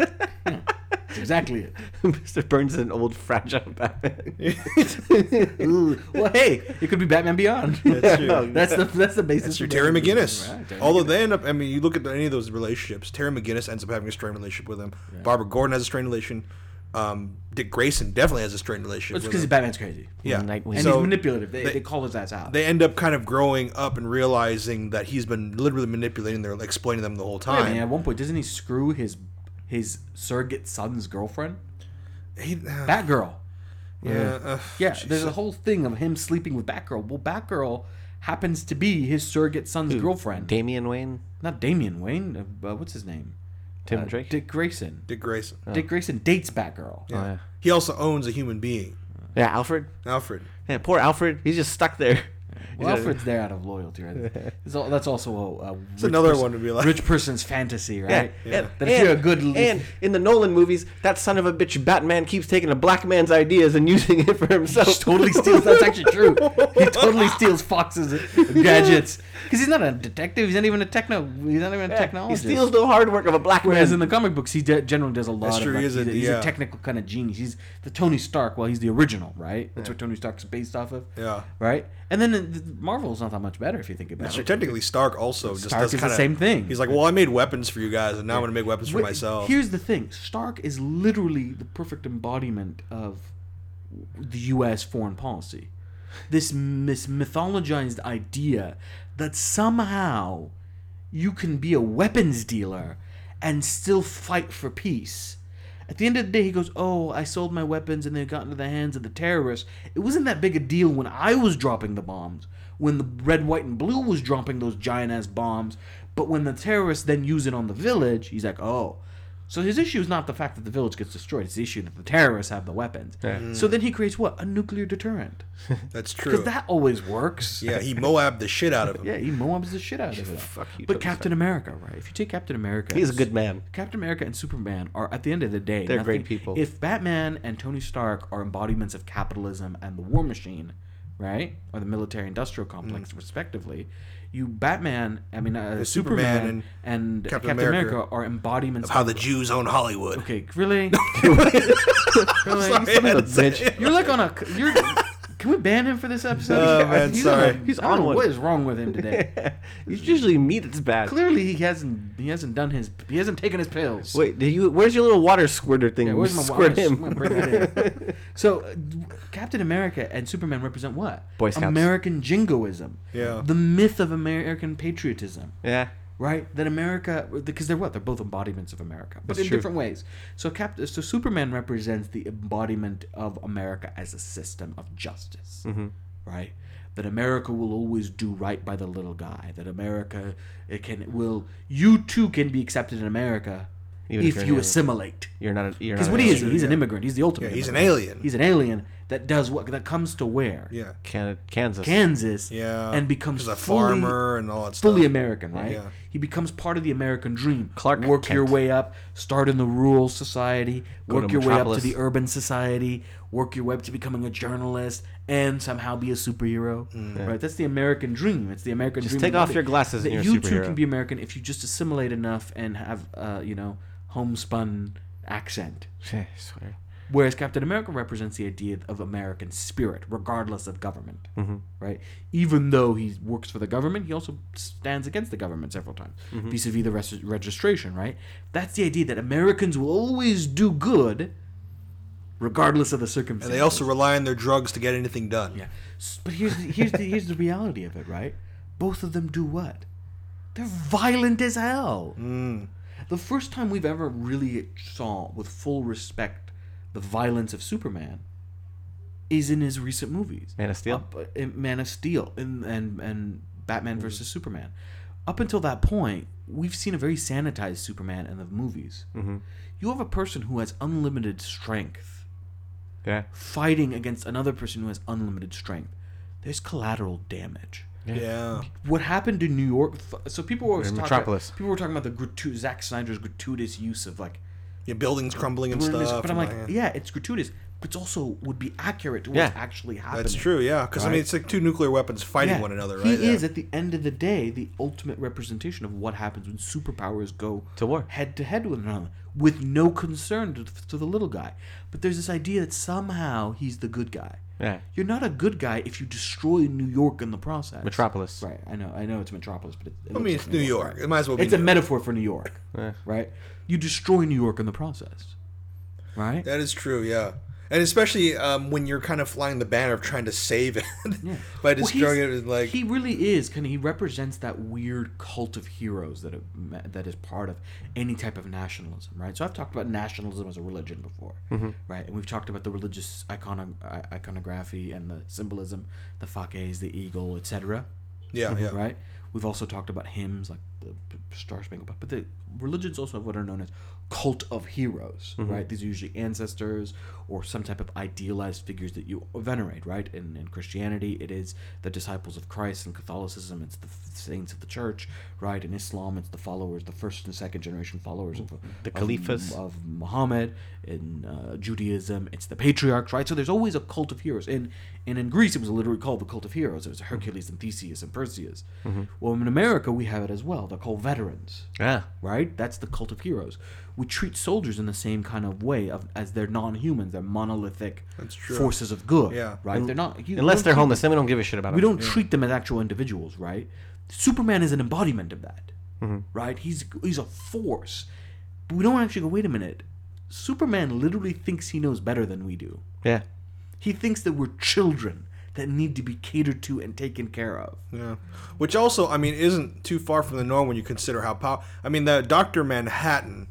Speaker 2: That's exactly it.
Speaker 1: Mr. Burns is an old fragile Batman.
Speaker 2: Ooh. Well, hey, it could be Batman Beyond.
Speaker 3: That's true.
Speaker 2: That's the basis.
Speaker 3: That's your
Speaker 2: for
Speaker 3: Terry
Speaker 2: Batman
Speaker 3: McGinnis.
Speaker 2: Beyond. Right, Terry
Speaker 3: Although
Speaker 2: McGinnis.
Speaker 3: they end up, you look at any of those relationships, Terry McGinnis ends up having a strained relationship with him. Barbara Gordon has a strained relation. Dick Grayson definitely has a strained relationship
Speaker 2: It's
Speaker 3: with
Speaker 2: because
Speaker 3: him.
Speaker 2: Batman's crazy.
Speaker 3: Yeah.
Speaker 1: Nightwing.
Speaker 2: And
Speaker 3: So
Speaker 2: he's manipulative. They call his ass out.
Speaker 3: they end up kind of growing up and realizing that he's been literally manipulating them, exploiting them the whole
Speaker 2: I
Speaker 3: time.
Speaker 2: mean, at one point, doesn't he screw his surrogate son's girlfriend? Batgirl.
Speaker 3: Yeah.
Speaker 2: Yeah, there's a whole thing of him sleeping with Batgirl. Well, Batgirl happens to be his surrogate son's girlfriend.
Speaker 1: Damian Wayne.
Speaker 2: Not Damian Wayne. What's his name?
Speaker 1: Tim Drake.
Speaker 2: Dick Grayson.
Speaker 3: Dick Grayson.
Speaker 2: Dick Grayson dates Batgirl.
Speaker 1: Oh, yeah.
Speaker 3: He also owns a human being,
Speaker 1: Yeah, Alfred.
Speaker 3: Alfred.
Speaker 1: Yeah, poor Alfred. He's just stuck there.
Speaker 2: Well, Alfred's there out of loyalty, right? That's also a
Speaker 3: It's another one to be like.
Speaker 2: rich person's fantasy, right?
Speaker 1: Yeah.
Speaker 2: That if you're a good
Speaker 1: and in the Nolan movies, that son of a bitch Batman keeps taking a black man's ideas and using it for himself.
Speaker 2: He totally steals. That's actually true. He totally steals Fox's gadgets because he's not a detective. He's not even a He's not even a
Speaker 1: He
Speaker 2: technologist.
Speaker 1: steals the hard work of a black
Speaker 2: Whereas
Speaker 1: man.
Speaker 2: in the comic books, he generally does a lot
Speaker 3: That's
Speaker 2: of.
Speaker 3: true,
Speaker 2: Like,
Speaker 3: he is a-
Speaker 2: he's
Speaker 3: yeah.
Speaker 2: a technical kind of genius. He's the Tony Stark. Well, he's the original, right? That's what Tony Stark's based off of.
Speaker 3: Yeah.
Speaker 2: Right. And then Marvel's not that much better if you think about
Speaker 3: That's
Speaker 2: it.
Speaker 3: true. Technically, Stark also just
Speaker 2: Stark
Speaker 3: does
Speaker 2: is the
Speaker 3: kinda,
Speaker 2: same thing.
Speaker 3: He's like, well, I made weapons for you guys, and now I'm going to make weapons for
Speaker 2: Wait,
Speaker 3: myself.
Speaker 2: Here's the thing: Stark is literally the perfect embodiment of the U.S. foreign policy. This mythologized idea that somehow you can be a weapons dealer and still fight for peace. At the end of the day, he goes, "Oh, I sold my weapons and they got into the hands of the terrorists. It wasn't that big a deal when I was dropping the bombs, when the red, white, and blue was dropping those giant-ass bombs. But when the terrorists then use it on the village, he's like, oh." So his issue is not the fact that the village gets destroyed. It's the issue that the terrorists have the weapons. So then he creates what? A nuclear deterrent.
Speaker 3: That's true.
Speaker 2: Because that always works.
Speaker 3: Yeah, he Moabbed the shit out of him.
Speaker 2: Yeah, he Moabs the shit out of it.
Speaker 1: Fuck you,
Speaker 2: But
Speaker 1: Tony
Speaker 2: Captain America, right? If you take Captain America,
Speaker 1: He's a good man.
Speaker 2: Captain America and Superman are, at the end of the day,
Speaker 1: They're great people.
Speaker 2: If Batman and Tony Stark are embodiments of capitalism and the war machine, right, or the military-industrial complex, respectively, Superman
Speaker 3: Superman
Speaker 2: and
Speaker 3: Captain
Speaker 2: Captain America
Speaker 3: America
Speaker 2: are embodiments
Speaker 3: Of how the Jews own Hollywood.
Speaker 2: Okay, really? Really?
Speaker 3: Sorry, I had to say it.
Speaker 2: You're like on a. Can we ban him for this episode?
Speaker 3: Oh, man,
Speaker 2: He's
Speaker 3: sorry.
Speaker 2: On a,
Speaker 1: He's
Speaker 2: I don't
Speaker 1: on
Speaker 2: know
Speaker 1: one.
Speaker 2: What is wrong with him today?
Speaker 1: It's usually me that's bad.
Speaker 2: Clearly, he hasn't taken his pills.
Speaker 1: Wait, where's your little water squirter thing?
Speaker 2: Yeah, where's my
Speaker 1: Squirt
Speaker 2: I'm
Speaker 1: him.
Speaker 2: gonna bring that in. So, Captain America and Superman represent what?
Speaker 1: Boy Scouts.
Speaker 2: American jingoism.
Speaker 3: Yeah.
Speaker 2: The myth of American patriotism.
Speaker 1: Yeah.
Speaker 2: Right? That America, because they're what? They're both embodiments of America, but
Speaker 1: That's
Speaker 2: in
Speaker 1: true.
Speaker 2: different ways. So Superman represents the embodiment of America as a system of justice.
Speaker 1: Mm-hmm.
Speaker 2: Right? That America will always do right by the little guy. That America, you too can be accepted in America
Speaker 1: Even if
Speaker 2: if
Speaker 1: you're
Speaker 2: you
Speaker 1: an
Speaker 2: assimilate.
Speaker 1: You're not.
Speaker 2: Because
Speaker 1: not
Speaker 2: what
Speaker 1: an
Speaker 2: he is,
Speaker 1: alien.
Speaker 2: he's an immigrant. He's the ultimate.
Speaker 3: Yeah, he's an
Speaker 2: immigrant.
Speaker 3: alien.
Speaker 2: He's an alien that does what? That comes to where?
Speaker 3: Yeah.
Speaker 1: Kansas.
Speaker 2: Kansas.
Speaker 3: Yeah.
Speaker 2: And becomes
Speaker 3: He's a
Speaker 2: fully,
Speaker 3: farmer and all that stuff.
Speaker 2: fully American, right?
Speaker 3: Yeah.
Speaker 2: He becomes part of the American dream.
Speaker 1: Clark
Speaker 2: Work your
Speaker 1: Kent.
Speaker 2: way up. Start in the rural society.
Speaker 1: Go
Speaker 2: Work
Speaker 1: to
Speaker 2: your way up to
Speaker 1: Metropolis.
Speaker 2: the urban society. Work your way up to becoming a journalist and somehow be a superhero. Right? That's the American dream. It's the American
Speaker 1: Just
Speaker 2: dream.
Speaker 1: take off your glasses
Speaker 2: that
Speaker 1: and you're a
Speaker 2: you too
Speaker 1: superhero.
Speaker 2: can be American if you just assimilate enough and have homespun accent.
Speaker 1: I swear.
Speaker 2: Whereas Captain America represents the idea of American spirit, regardless of government, right? Even though he works for the government, he also stands against the government several times, vis-a-vis the registration, right? That's the idea that Americans will always do good, regardless of the circumstances.
Speaker 3: And they also rely on their drugs to get anything done.
Speaker 2: yeah. But here's the reality of it, right? Both of them do what? They're violent as hell. The first time we've ever really saw with full respect the violence of Superman is in his recent movies.
Speaker 1: Man of Steel?
Speaker 2: Man of Steel and Batman versus Superman. up until that point, we've seen a very sanitized Superman in the movies.
Speaker 1: Mm-hmm.
Speaker 2: You have a person who has unlimited strength
Speaker 1: Yeah.
Speaker 2: fighting against another person who has unlimited strength. There's collateral damage.
Speaker 3: Yeah.
Speaker 2: What happened in New York? So people were always
Speaker 1: In
Speaker 2: talking
Speaker 1: Metropolis.
Speaker 2: About, people were talking about the Zack Snyder's gratuitous use of like
Speaker 3: Yeah, buildings crumbling and stuff.
Speaker 2: But I'm
Speaker 3: and
Speaker 2: like, yeah, it's gratuitous, but it's also would be accurate to what's actually happening.
Speaker 3: That's true, yeah. Because, I
Speaker 2: Right?
Speaker 3: mean, it's like two nuclear weapons fighting
Speaker 2: Yeah.
Speaker 3: one another, right?
Speaker 2: He
Speaker 3: Yeah.
Speaker 2: is, at the end of the day, the ultimate representation of what happens when superpowers go
Speaker 1: To war.
Speaker 2: head to head with one another, with no concern to the little guy. But there's this idea that somehow he's the good guy.
Speaker 1: Yeah.
Speaker 2: You're not a good guy if you destroy New York in the process.
Speaker 1: Metropolis.
Speaker 2: Right, I know it's Metropolis, but it
Speaker 3: I
Speaker 2: looks
Speaker 3: mean,
Speaker 2: like
Speaker 3: it's New York.
Speaker 2: right?
Speaker 3: It might as well be.
Speaker 2: It's a
Speaker 3: New York.
Speaker 2: metaphor for New York,
Speaker 1: Yeah.
Speaker 2: right? You destroy New York in the process, right?
Speaker 3: That is true, yeah. And especially when you're kind of flying the banner of trying to save it by destroying it, it's like
Speaker 2: he really is he represents that weird cult of heroes that is part of any type of nationalism, right? So I've talked about nationalism as a religion before, right? And we've talked about the religious iconography and the symbolism, the fakes, the eagle, etc.
Speaker 3: yeah.
Speaker 2: Right? We've also talked about hymns like the Star Spangled Banner, but the religions also have what are known as cult of heroes, right? These are usually ancestors or some type of idealized figures that you venerate, right? In Christianity, it is the disciples of Christ. In Catholicism, it's the saints of the church, right? In Islam, it's the followers, the first and second generation followers of
Speaker 1: The Caliphs.
Speaker 2: of Muhammad. In Judaism, it's the patriarchs, right? So there's always a cult of heroes. And in Greece, it was literally called the cult of heroes. It was Hercules and Theseus and Perseus. Well, in America, we have it as well. They're called veterans,
Speaker 1: Yeah.
Speaker 2: right? That's the cult of heroes. We treat soldiers in the same kind of way as they're non-humans. They're monolithic
Speaker 3: That's true.
Speaker 2: forces of good,
Speaker 3: Yeah.
Speaker 2: right? They're not
Speaker 1: Unless they're homeless, then we don't give a shit about
Speaker 2: we
Speaker 1: them.
Speaker 2: don't treat them as actual individuals, right? Superman is an embodiment of that, right? He's a force, but we don't actually go. Wait a minute, Superman literally thinks he knows better than we do.
Speaker 1: Yeah.
Speaker 2: He thinks that we're children that need to be catered to and taken care of.
Speaker 3: Yeah, which also, I mean, isn't too far from the norm when you consider how I mean, the Dr. Manhattan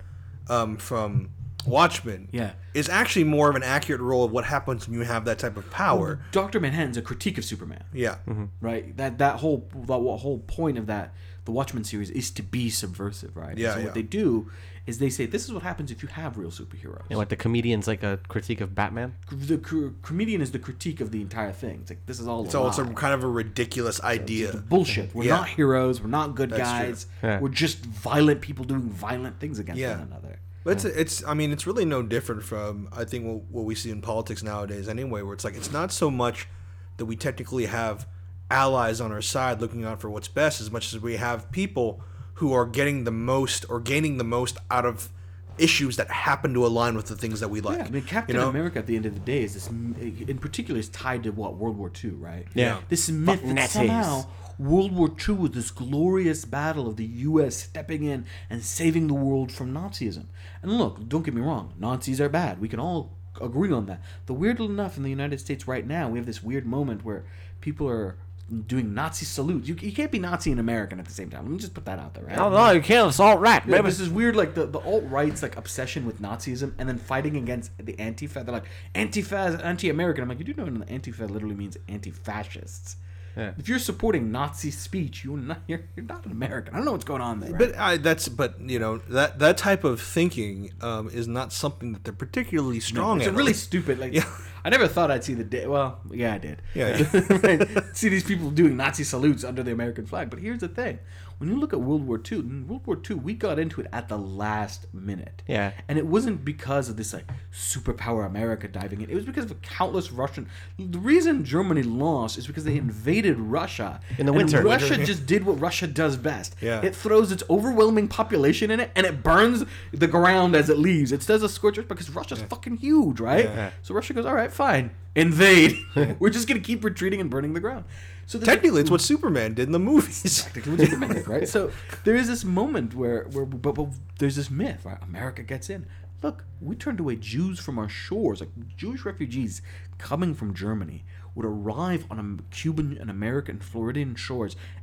Speaker 3: from Watchmen
Speaker 2: Yeah.
Speaker 3: is actually more of an accurate role of what happens when you have that type of power.
Speaker 2: Dr. Manhattan's a critique of Superman,
Speaker 3: Yeah.
Speaker 2: right? That whole point of that the Watchmen series is to be subversive, right?
Speaker 3: Yeah,
Speaker 2: So
Speaker 3: yeah.
Speaker 2: what they do is they say this is what happens if you have real superheroes.
Speaker 1: Yeah, like the comedian's like a critique of Batman.
Speaker 2: The comedian is the critique of the entire thing. It's like this is all
Speaker 3: It's
Speaker 2: a
Speaker 3: also
Speaker 2: lie.
Speaker 3: kind of a ridiculous idea.
Speaker 2: Bullshit. We're
Speaker 3: Yeah.
Speaker 2: not heroes. We're not good
Speaker 3: That's true.
Speaker 2: guys.
Speaker 1: Yeah.
Speaker 2: We're just violent people doing violent things against
Speaker 3: Yeah.
Speaker 2: one another.
Speaker 3: But it's I mean, it's really no different from, I think, what we see in politics nowadays anyway, where it's like, it's not so much that we technically have allies on our side looking out for what's best as much as we have people who are getting the most or gaining the most out of issues that happen to align with the things that we like.
Speaker 2: Yeah, I mean, Captain
Speaker 3: you know?
Speaker 2: America at the end of the day is this, in particular, is tied to what, World War II, right?
Speaker 1: Yeah.
Speaker 2: This myth that
Speaker 1: Nazis.
Speaker 2: somehow World War II was this glorious battle of the U.S. stepping in and saving the world from Nazism. And look, don't get me wrong, Nazis are bad. We can all agree on that. But weirdly enough, in the United States right now, we have this weird moment where people are doing Nazi salutes. You can't be Nazi and American at the same time. Let me just put that out there, right?
Speaker 1: No, you can't. It's all right,
Speaker 2: Yeah,
Speaker 1: baby.
Speaker 2: this is weird, like the alt-right's like obsession with Nazism and then fighting against the Antifa. They're like, Antifa is anti-American. I'm like, you do know Antifa literally means anti-fascists.
Speaker 1: Yeah.
Speaker 2: If you're supporting Nazi speech, you're not an American. I don't know what's going on there. Right?
Speaker 3: But you know, that type of thinking is not something that they're particularly strong
Speaker 2: It's
Speaker 3: at.
Speaker 2: a really stupid. Like,
Speaker 3: Yeah.
Speaker 2: I never thought I'd see the day. Well, yeah, I did.
Speaker 3: Yeah.
Speaker 2: Right? See these people doing Nazi salutes under the American flag. But here's the thing: when you look at World War II, in World War II, we got into it at the last minute.
Speaker 1: Yeah.
Speaker 2: And it wasn't because of this like superpower America diving in. It was because of countless Russian. The reason Germany lost is because they invaded Russia
Speaker 1: In the
Speaker 2: and
Speaker 1: winter.
Speaker 2: Russia just did what Russia does best.
Speaker 3: Yeah.
Speaker 2: It throws its overwhelming population in it, and it burns the ground as it leaves. It does a scorcher because Russia's fucking huge, right?
Speaker 3: Yeah.
Speaker 2: So Russia goes, all right, fine, invade. We're just gonna keep retreating and burning the ground. So there's-
Speaker 3: Technically, it's what Superman did in the movies.
Speaker 2: Technically what Superman did, right? So there is this moment where but there's this myth, right? America gets in. Look, we turned away Jews from our shores. Like Jewish refugees coming from Germany would arrive on Cuban and American Floridian shores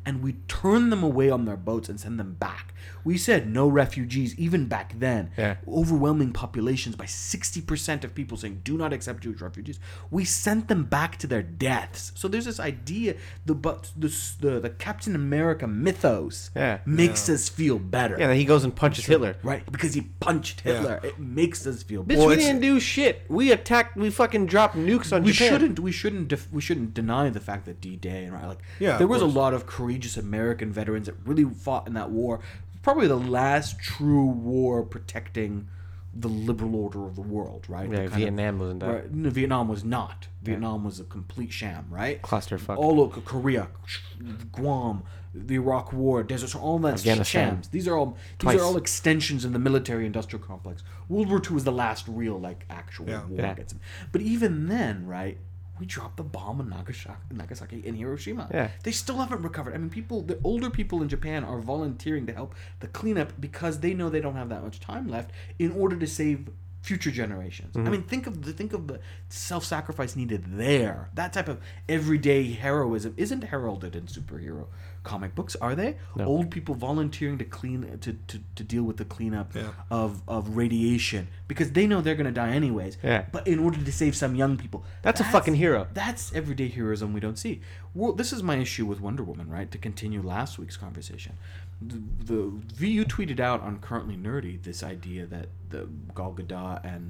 Speaker 2: and we turn them away on their boats and send them back. We said no refugees, even back then.
Speaker 1: Yeah.
Speaker 2: Overwhelming populations by 60% of people saying do not accept Jewish refugees. We sent them back to their deaths. So there's this idea, the Captain America mythos makes us feel better.
Speaker 1: Yeah, that he goes and punches Hitler.
Speaker 2: Right, because he punched Hitler. It makes us feel
Speaker 1: Bitch,
Speaker 2: better.
Speaker 1: we didn't do shit. We fucking dropped nukes on Japan.
Speaker 2: We shouldn't deny the fact that D-Day and right, like
Speaker 3: Yeah,
Speaker 2: there
Speaker 3: of
Speaker 2: was a
Speaker 3: course.
Speaker 2: lot of courageous American veterans that really fought in that war. Probably the last true war protecting the liberal order of the world, right?
Speaker 1: Yeah,
Speaker 2: The kind
Speaker 1: Vietnam wasn't that.
Speaker 2: Right, no, Vietnam was not. Vietnam was a complete sham, right?
Speaker 1: Clusterfuck.
Speaker 2: All of Korea, Guam, the Iraq War, Desert Storm, all that
Speaker 1: Afghanistan.
Speaker 2: shams. These are all extensions in the military-industrial complex. World War II was the last real, actual war.
Speaker 1: Yeah.
Speaker 2: But even then, right? We dropped the bomb on Nagasaki and Hiroshima.
Speaker 1: Yeah.
Speaker 2: They still haven't recovered. I mean, the older people in Japan are volunteering to help the cleanup because they know they don't have that much time left in order to save future generations. I mean, think of the self-sacrifice needed there. That type of everyday heroism isn't heralded in superhero comic books, are they?
Speaker 1: No.
Speaker 2: Old people volunteering to deal with the cleanup
Speaker 3: Yeah.
Speaker 2: of radiation because they know they're going to die anyways.
Speaker 1: Yeah.
Speaker 2: But in order to save some young people,
Speaker 1: That's a fucking hero.
Speaker 2: That's everyday heroism we don't see. Well, this is my issue with Wonder Woman, right? To continue last week's conversation, the VU tweeted out on Currently Nerdy this idea that the Gal Gadot and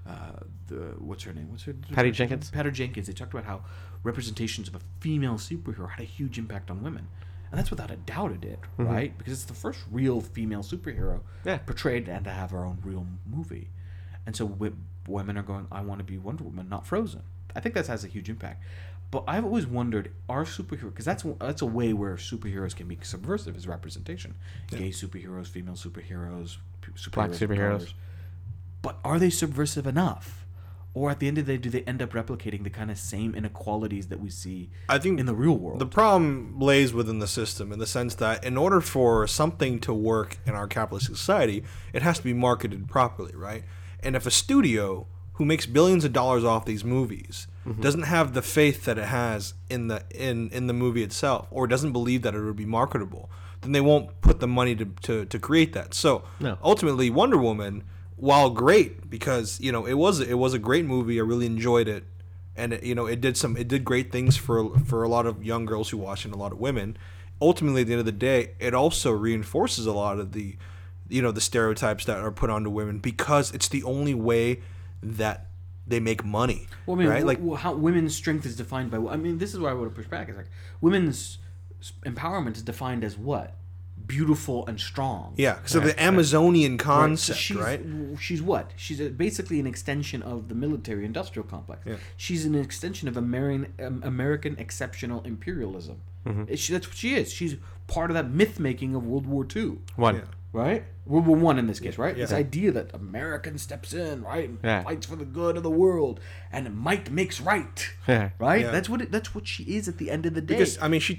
Speaker 2: what's her name?
Speaker 1: Patty Jenkins.
Speaker 2: Patty Jenkins. They talked about how representations of a female superhero had a huge impact on women. And that's without a doubt it did, right? Because it's the first real female superhero portrayed and to have her own real movie. And so women are going, I want to be Wonder Woman, not Frozen. I think that has a huge impact. But I've always wondered, are superheroes, because that's a way where superheroes can be subversive, is representation. Yeah. Gay superheroes, female superheroes,
Speaker 1: black superheroes.
Speaker 2: Colors. But are they subversive enough? Or at the end of the day, do they end up replicating the kind of same inequalities that we see in the real world?
Speaker 3: The problem lays within the system in the sense that in order for something to work in our capitalist society, it has to be marketed properly, right? And if a studio who makes billions of dollars off these movies doesn't have the faith that it has in the movie itself, or doesn't believe that it would be marketable, then they won't put the money to create that. So ultimately, Wonder Woman, while great, because it was a great movie, I really enjoyed it, and it did great things for a lot of young girls who watched it, and a lot of women. Ultimately, at the end of the day, it also reinforces a lot of the the stereotypes that are put onto women, because it's the only way that they make money.
Speaker 2: Well, I mean,
Speaker 3: right?
Speaker 2: How women's strength is defined by. I mean, this is where I would have pushed back. It's like women's empowerment is defined as what? Beautiful and strong.
Speaker 3: Yeah, so the Amazonian concept,
Speaker 2: right? She's what? She's basically an extension of the military-industrial complex. Yeah. She's an extension of American exceptional imperialism. That's what she is. She's part of that myth-making of World War II. Right? World War I in this case, right? Yeah. This idea that American steps in, right, and fights for the good of the world, and might makes right, right? Yeah. That's what she is at the end of the day.
Speaker 3: Because I mean, she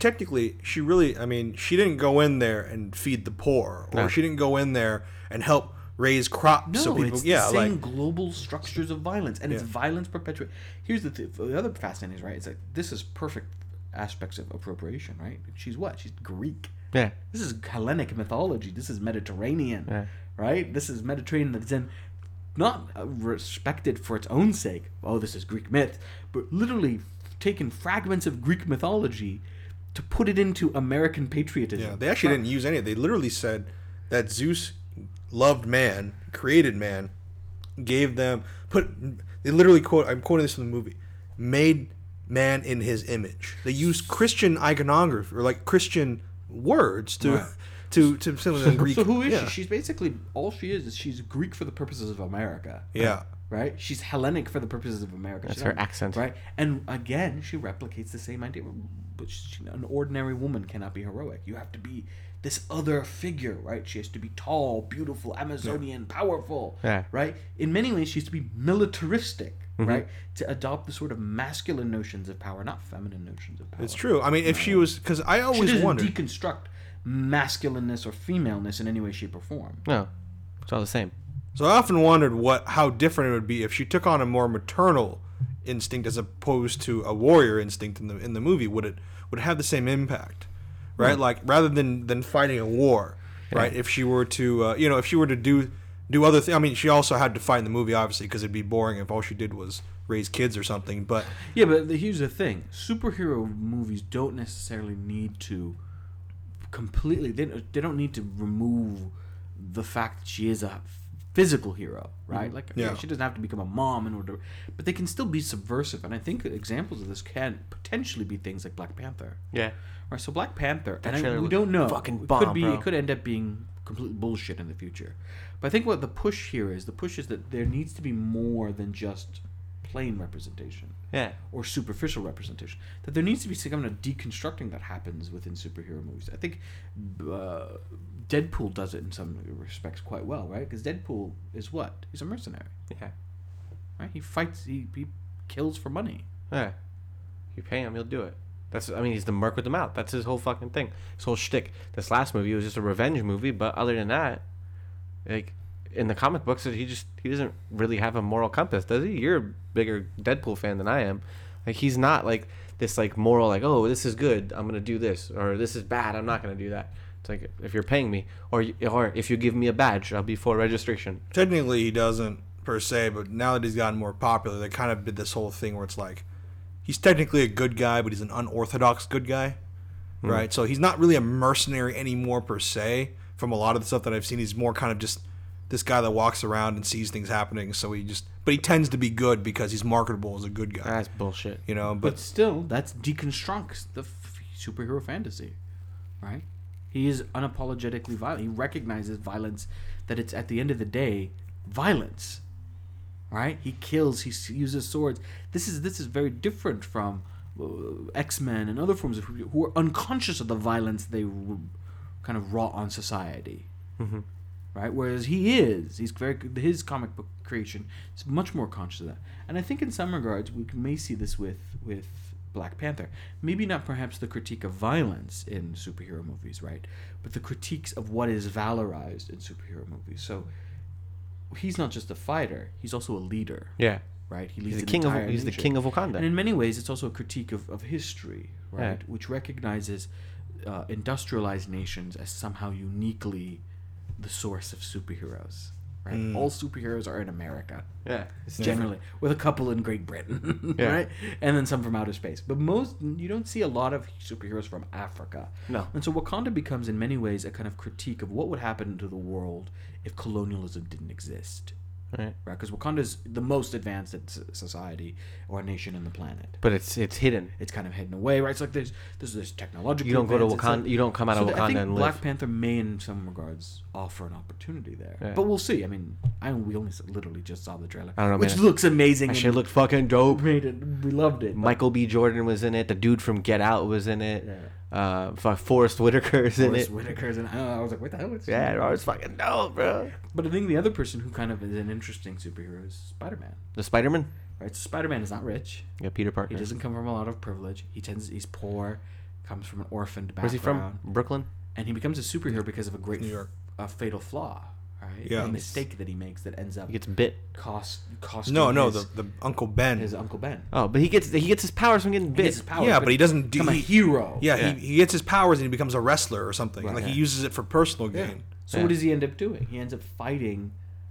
Speaker 3: didn't go in there and feed the poor, or she didn't go in there and help raise crops.
Speaker 2: No,
Speaker 3: so people,
Speaker 2: it's the same global structures of violence, and it's violence perpetuated. Here's the other fascinating, right? It's like this is perfect aspects of appropriation, right? She's what? She's Greek.
Speaker 1: Yeah.
Speaker 2: This is Hellenic mythology. This is Mediterranean, right? This is Mediterranean that's then not respected for its own sake. Oh, this is Greek myth, but literally taken fragments of Greek mythology to put it into American patriotism.
Speaker 3: Yeah, they actually didn't use any. They literally said that Zeus loved man, created man, gave them They literally quote. I'm quoting this from the movie. Made man in his image. They used Christian iconography or Christian words to Greek.
Speaker 2: So who is she? She's basically all she is she's Greek for the purposes of America.
Speaker 3: Yeah.
Speaker 2: Right? She's Hellenic for the purposes of America.
Speaker 1: That's her accent.
Speaker 2: Right? And again, she replicates the same idea. But an ordinary woman cannot be heroic. You have to be this other figure, right? She has to be tall, beautiful, Amazonian, powerful.
Speaker 1: Yeah.
Speaker 2: Right? In many ways, she has to be militaristic. Right, to adopt the sort of masculine notions of power, not feminine notions of power.
Speaker 3: It's true. I mean, if she was, because I always wondered,
Speaker 2: deconstruct masculineness or femaleness in any way, shape, or form.
Speaker 1: No, it's all the same.
Speaker 3: So I often wondered how different it would be if she took on a more maternal instinct as opposed to a warrior instinct in the movie. Would it have the same impact? right? Like rather than fighting a war, right? If she were to, if she were to do other things. I mean, she also had to fight in the movie, obviously, because it'd be boring if all she did was raise kids or something. But
Speaker 2: yeah, but here's the thing: superhero movies don't necessarily need to completely. They don't need to remove the fact that she is a physical hero, right? Like, she doesn't have to become a mom in order, but they can still be subversive. And I think examples of this can potentially be things like Black Panther.
Speaker 1: Yeah.
Speaker 2: Right. So Black Panther,
Speaker 1: That
Speaker 2: and
Speaker 1: trailer
Speaker 2: we
Speaker 1: was
Speaker 2: don't know.
Speaker 1: fucking
Speaker 2: It
Speaker 1: bomb,
Speaker 2: could be.
Speaker 1: bro.
Speaker 2: It could end up being complete bullshit in the future. But I think what the push here is, that there needs to be more than just plain representation.
Speaker 1: Yeah.
Speaker 2: Or superficial representation. That there needs to be some kind of deconstructing that happens within superhero movies. I think Deadpool does it in some respects quite well, right? Because Deadpool is what? He's a mercenary.
Speaker 1: Yeah.
Speaker 2: Right? He fights, he kills for money.
Speaker 1: Yeah. You pay him, he'll do it. He's the merc with the mouth. That's his whole fucking thing. His whole shtick. This last movie was just a revenge movie, but other than that, like, in the comic books, he doesn't really have a moral compass, does he? You're a bigger Deadpool fan than I am. Like, he's not like this like moral, like, oh, this is good, I'm gonna do this, or this is bad, I'm not gonna do that. It's like, if you're paying me, or if you give me a badge, I'll be for registration.
Speaker 3: technically, he doesn't per se. But now that he's gotten more popular, they kind of did this whole thing where it's like he's technically a good guy, but he's an unorthodox good guy, right? So he's not really a mercenary anymore per se. From a lot of the stuff that I've seen, he's more kind of just this guy that walks around and sees things happening. So but he tends to be good because he's marketable as a good guy.
Speaker 1: That's bullshit.
Speaker 2: But still, that's deconstructs the superhero fantasy, right? He is unapologetically violent. He recognizes violence, that it's at the end of the day violence, right? He kills. He uses swords. This is very different from X-Men and other forms of who are unconscious of the violence they kind of wrought on society.
Speaker 1: Mm-hmm.
Speaker 2: Right, whereas his comic book creation is much more conscious of that, and I think in some regards we may see this with Black Panther. Maybe not perhaps the critique of violence in superhero movies, right, but the critiques of what is valorized in superhero movies. So he's not just a fighter; he's also a leader.
Speaker 1: Yeah.
Speaker 2: Right,
Speaker 1: He's the king of Wakanda.
Speaker 2: and in many ways, it's also a critique of history, right,
Speaker 1: Yeah.
Speaker 2: which recognizes industrialized nations as somehow uniquely the source of superheroes. Right, all superheroes are in America.
Speaker 1: Yeah.
Speaker 2: Generally, with a couple in Great Britain,
Speaker 1: Yeah.
Speaker 2: right, and then some from outer space. But you don't see a lot of superheroes from Africa.
Speaker 1: No.
Speaker 2: And so Wakanda becomes, in many ways, a kind of critique of what would happen to the world if colonialism didn't exist.
Speaker 1: Right.
Speaker 2: Right, because Wakanda is the most advanced society or nation in the planet.
Speaker 1: But it's hidden.
Speaker 2: It's kind of hidden away, right? It's like there's this technological.
Speaker 1: You don't go to
Speaker 2: advance. It's
Speaker 1: Wakanda.
Speaker 2: like-
Speaker 1: You don't come out
Speaker 2: so
Speaker 1: of
Speaker 2: I
Speaker 1: Wakanda
Speaker 2: think
Speaker 1: and
Speaker 2: Black
Speaker 1: live.
Speaker 2: Panther may, in some regards, offer an opportunity there.
Speaker 1: Yeah.
Speaker 2: But we'll see. I mean, we only literally just saw the trailer,
Speaker 1: I don't know,
Speaker 2: which
Speaker 1: man.
Speaker 2: looks amazing.
Speaker 1: That
Speaker 2: and
Speaker 1: shit looked fucking dope.
Speaker 2: we loved it.
Speaker 1: Michael B. Jordan was in it. The dude from Get Out was in it. Forrest Whitaker's in it.
Speaker 2: Whitaker's, and I was like, what the hell?
Speaker 1: Yeah, it was fucking dope, bro.
Speaker 2: But I think the other person who kind of is an interesting superhero is Spider-Man.
Speaker 1: The Spider-Man?
Speaker 2: Right, so Spider-Man is not rich.
Speaker 1: Yeah, Peter Parker.
Speaker 2: He doesn't come from a lot of privilege. He's poor, comes from an orphaned background.
Speaker 1: Where's he from? Brooklyn?
Speaker 2: And he becomes a superhero because of a great
Speaker 3: New York.
Speaker 2: fatal flaw, right?
Speaker 3: Yeah.
Speaker 2: A mistake that he makes that ends up
Speaker 1: He gets bit.
Speaker 2: cost
Speaker 3: No,
Speaker 2: his,
Speaker 3: the Uncle Ben.
Speaker 2: his Uncle Ben.
Speaker 1: Oh, but he gets his powers from getting
Speaker 2: He
Speaker 1: bit.
Speaker 2: gets his powers,
Speaker 3: Yeah, but he doesn't do.
Speaker 2: become a hero.
Speaker 3: Yeah,
Speaker 1: Yeah.
Speaker 3: He gets his powers and he becomes a wrestler or something.
Speaker 2: Right.
Speaker 3: Like he
Speaker 1: Yeah.
Speaker 3: uses it for personal
Speaker 2: Yeah.
Speaker 3: gain.
Speaker 2: So
Speaker 1: Yeah.
Speaker 2: what does he end up doing? He ends up fighting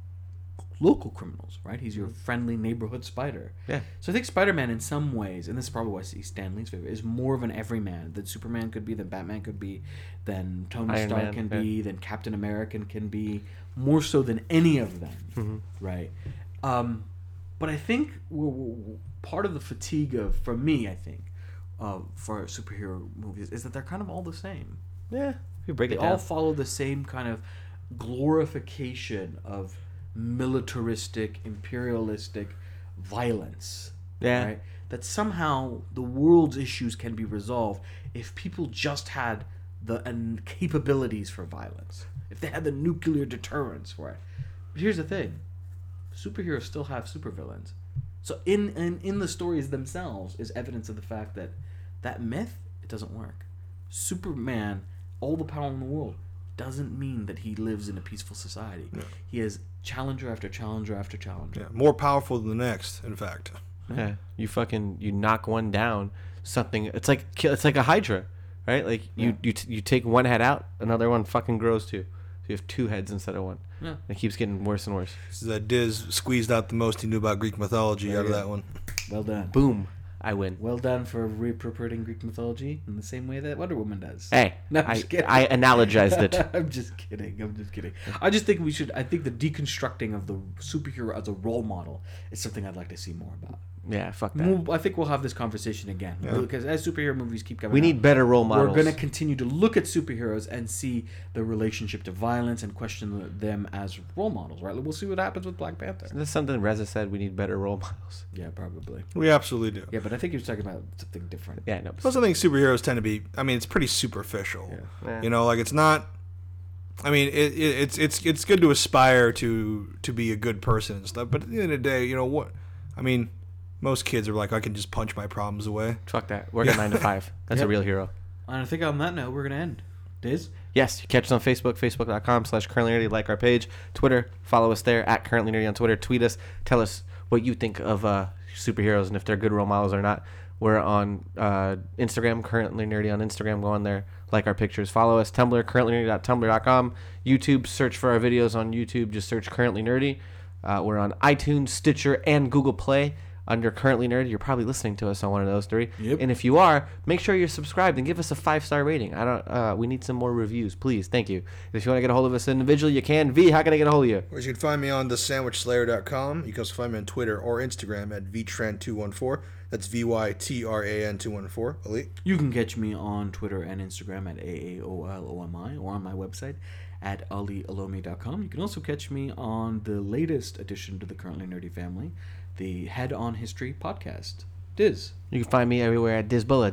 Speaker 2: local criminals, right? He's your friendly neighborhood spider.
Speaker 1: Yeah.
Speaker 2: So I think Spider-Man in some ways, and this is probably why I see Stan Lee's favorite, is more of an everyman than Superman could be, than Batman could be, than Tony
Speaker 1: Iron
Speaker 2: Stark
Speaker 1: Man,
Speaker 2: can
Speaker 1: yeah.
Speaker 2: be, than Captain America can be, more so than any of them,
Speaker 1: Mm-hmm.
Speaker 2: right? But I think part of the fatigue for me, I think, for superhero movies is that they're kind of all the same.
Speaker 1: Yeah. If you break
Speaker 2: They
Speaker 1: it down.
Speaker 2: all follow the same kind of glorification of militaristic, imperialistic violence.
Speaker 1: Yeah.
Speaker 2: Right? That somehow the world's issues can be resolved if people just had the capabilities for violence. If they had the nuclear deterrence for it. But here's the thing. Superheroes still have supervillains. So in the stories themselves is evidence of the fact that myth, it doesn't work. Superman, all the power in the world, doesn't mean that he lives in a peaceful society.
Speaker 3: No.
Speaker 2: He is challenger after challenger after challenger.
Speaker 3: Yeah, more powerful than the next. In fact.
Speaker 1: Yeah. You knock one down. Something. It's like a Hydra, right? Like you take one head out, another one fucking grows too. So you have two heads instead of one.
Speaker 2: Yeah.
Speaker 1: And it keeps getting worse and worse.
Speaker 3: So that Diz squeezed out the most he knew about Greek mythology
Speaker 2: There
Speaker 3: out of
Speaker 2: you
Speaker 3: that
Speaker 2: go.
Speaker 3: one.
Speaker 2: Well done.
Speaker 1: Boom, I win.
Speaker 2: Well done for reappropriating Greek mythology in the same way that Wonder Woman does.
Speaker 1: Hey,
Speaker 2: No, I'm just kidding.
Speaker 1: I analogized it.
Speaker 2: I'm just kidding. I just think I think the deconstructing of the superhero as a role model is something I'd like to see more about.
Speaker 1: Yeah, fuck that.
Speaker 2: I think we'll have this conversation again because as superhero movies keep coming
Speaker 1: We
Speaker 2: out,
Speaker 1: need better role models.
Speaker 2: we're going to continue to look at superheroes and see the relationship to violence and question them as role models, right? We'll see what happens with Black Panther.
Speaker 1: That's something Reza said. We need better role models.
Speaker 2: Yeah, probably.
Speaker 3: We absolutely do.
Speaker 2: Yeah, but I think he was talking about something different.
Speaker 1: Yeah, no.
Speaker 3: Plus, I think superheroes tend to be. I mean, it's pretty superficial.
Speaker 1: Yeah.
Speaker 3: You know, like it's not. I mean, it's good to aspire to be a good person and stuff, but at the end of the day, you know what? I mean, most kids are like, I can just punch my problems away.
Speaker 1: Fuck that. Work at 9 to 5. That's
Speaker 2: Yep.
Speaker 1: a real hero.
Speaker 2: And I think on that note, we're going to end. Diz?
Speaker 1: Yes, you catch us on Facebook, facebook.com/currentlynerdy. Like our page. Twitter, follow us there at currentlynerdy on Twitter. Tweet us. Tell us what you think of superheroes and if they're good role models or not. We're on Instagram, Currently Nerdy on Instagram. Go on there, like our pictures, follow us. Tumblr, currentlynerdy.tumblr.com. YouTube, search for our videos on YouTube. Just search Currently Nerdy. We're on iTunes, Stitcher, and Google Play. Under Currently Nerdy, you're probably listening to us on one of those three.
Speaker 2: Yep.
Speaker 1: And if you are, make sure you're subscribed and give us a 5-star rating. We need some more reviews, please. Thank you. And if you want to get a hold of us individually, you can. V, how can I get a hold of you?
Speaker 3: Or you can find me on thesandwichslayer.com. You can also find me on Twitter or Instagram at vtran214. That's VYTRAN214. Ali?
Speaker 2: You can catch me on Twitter and Instagram at AAOLOMI or on my website at alialomi.com. You can also catch me on the latest addition to the Currently Nerdy family, the Head on History podcast. Diz.
Speaker 1: You can find me everywhere at Dizbullah,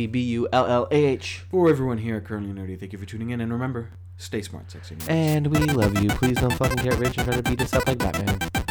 Speaker 1: DIZBULLAH.
Speaker 2: For everyone here at Currently Nerdy, thank you for tuning in, and remember, stay smart, sexy nerds.
Speaker 1: And we love you. Please don't fucking get rich and try to beat us up like Batman.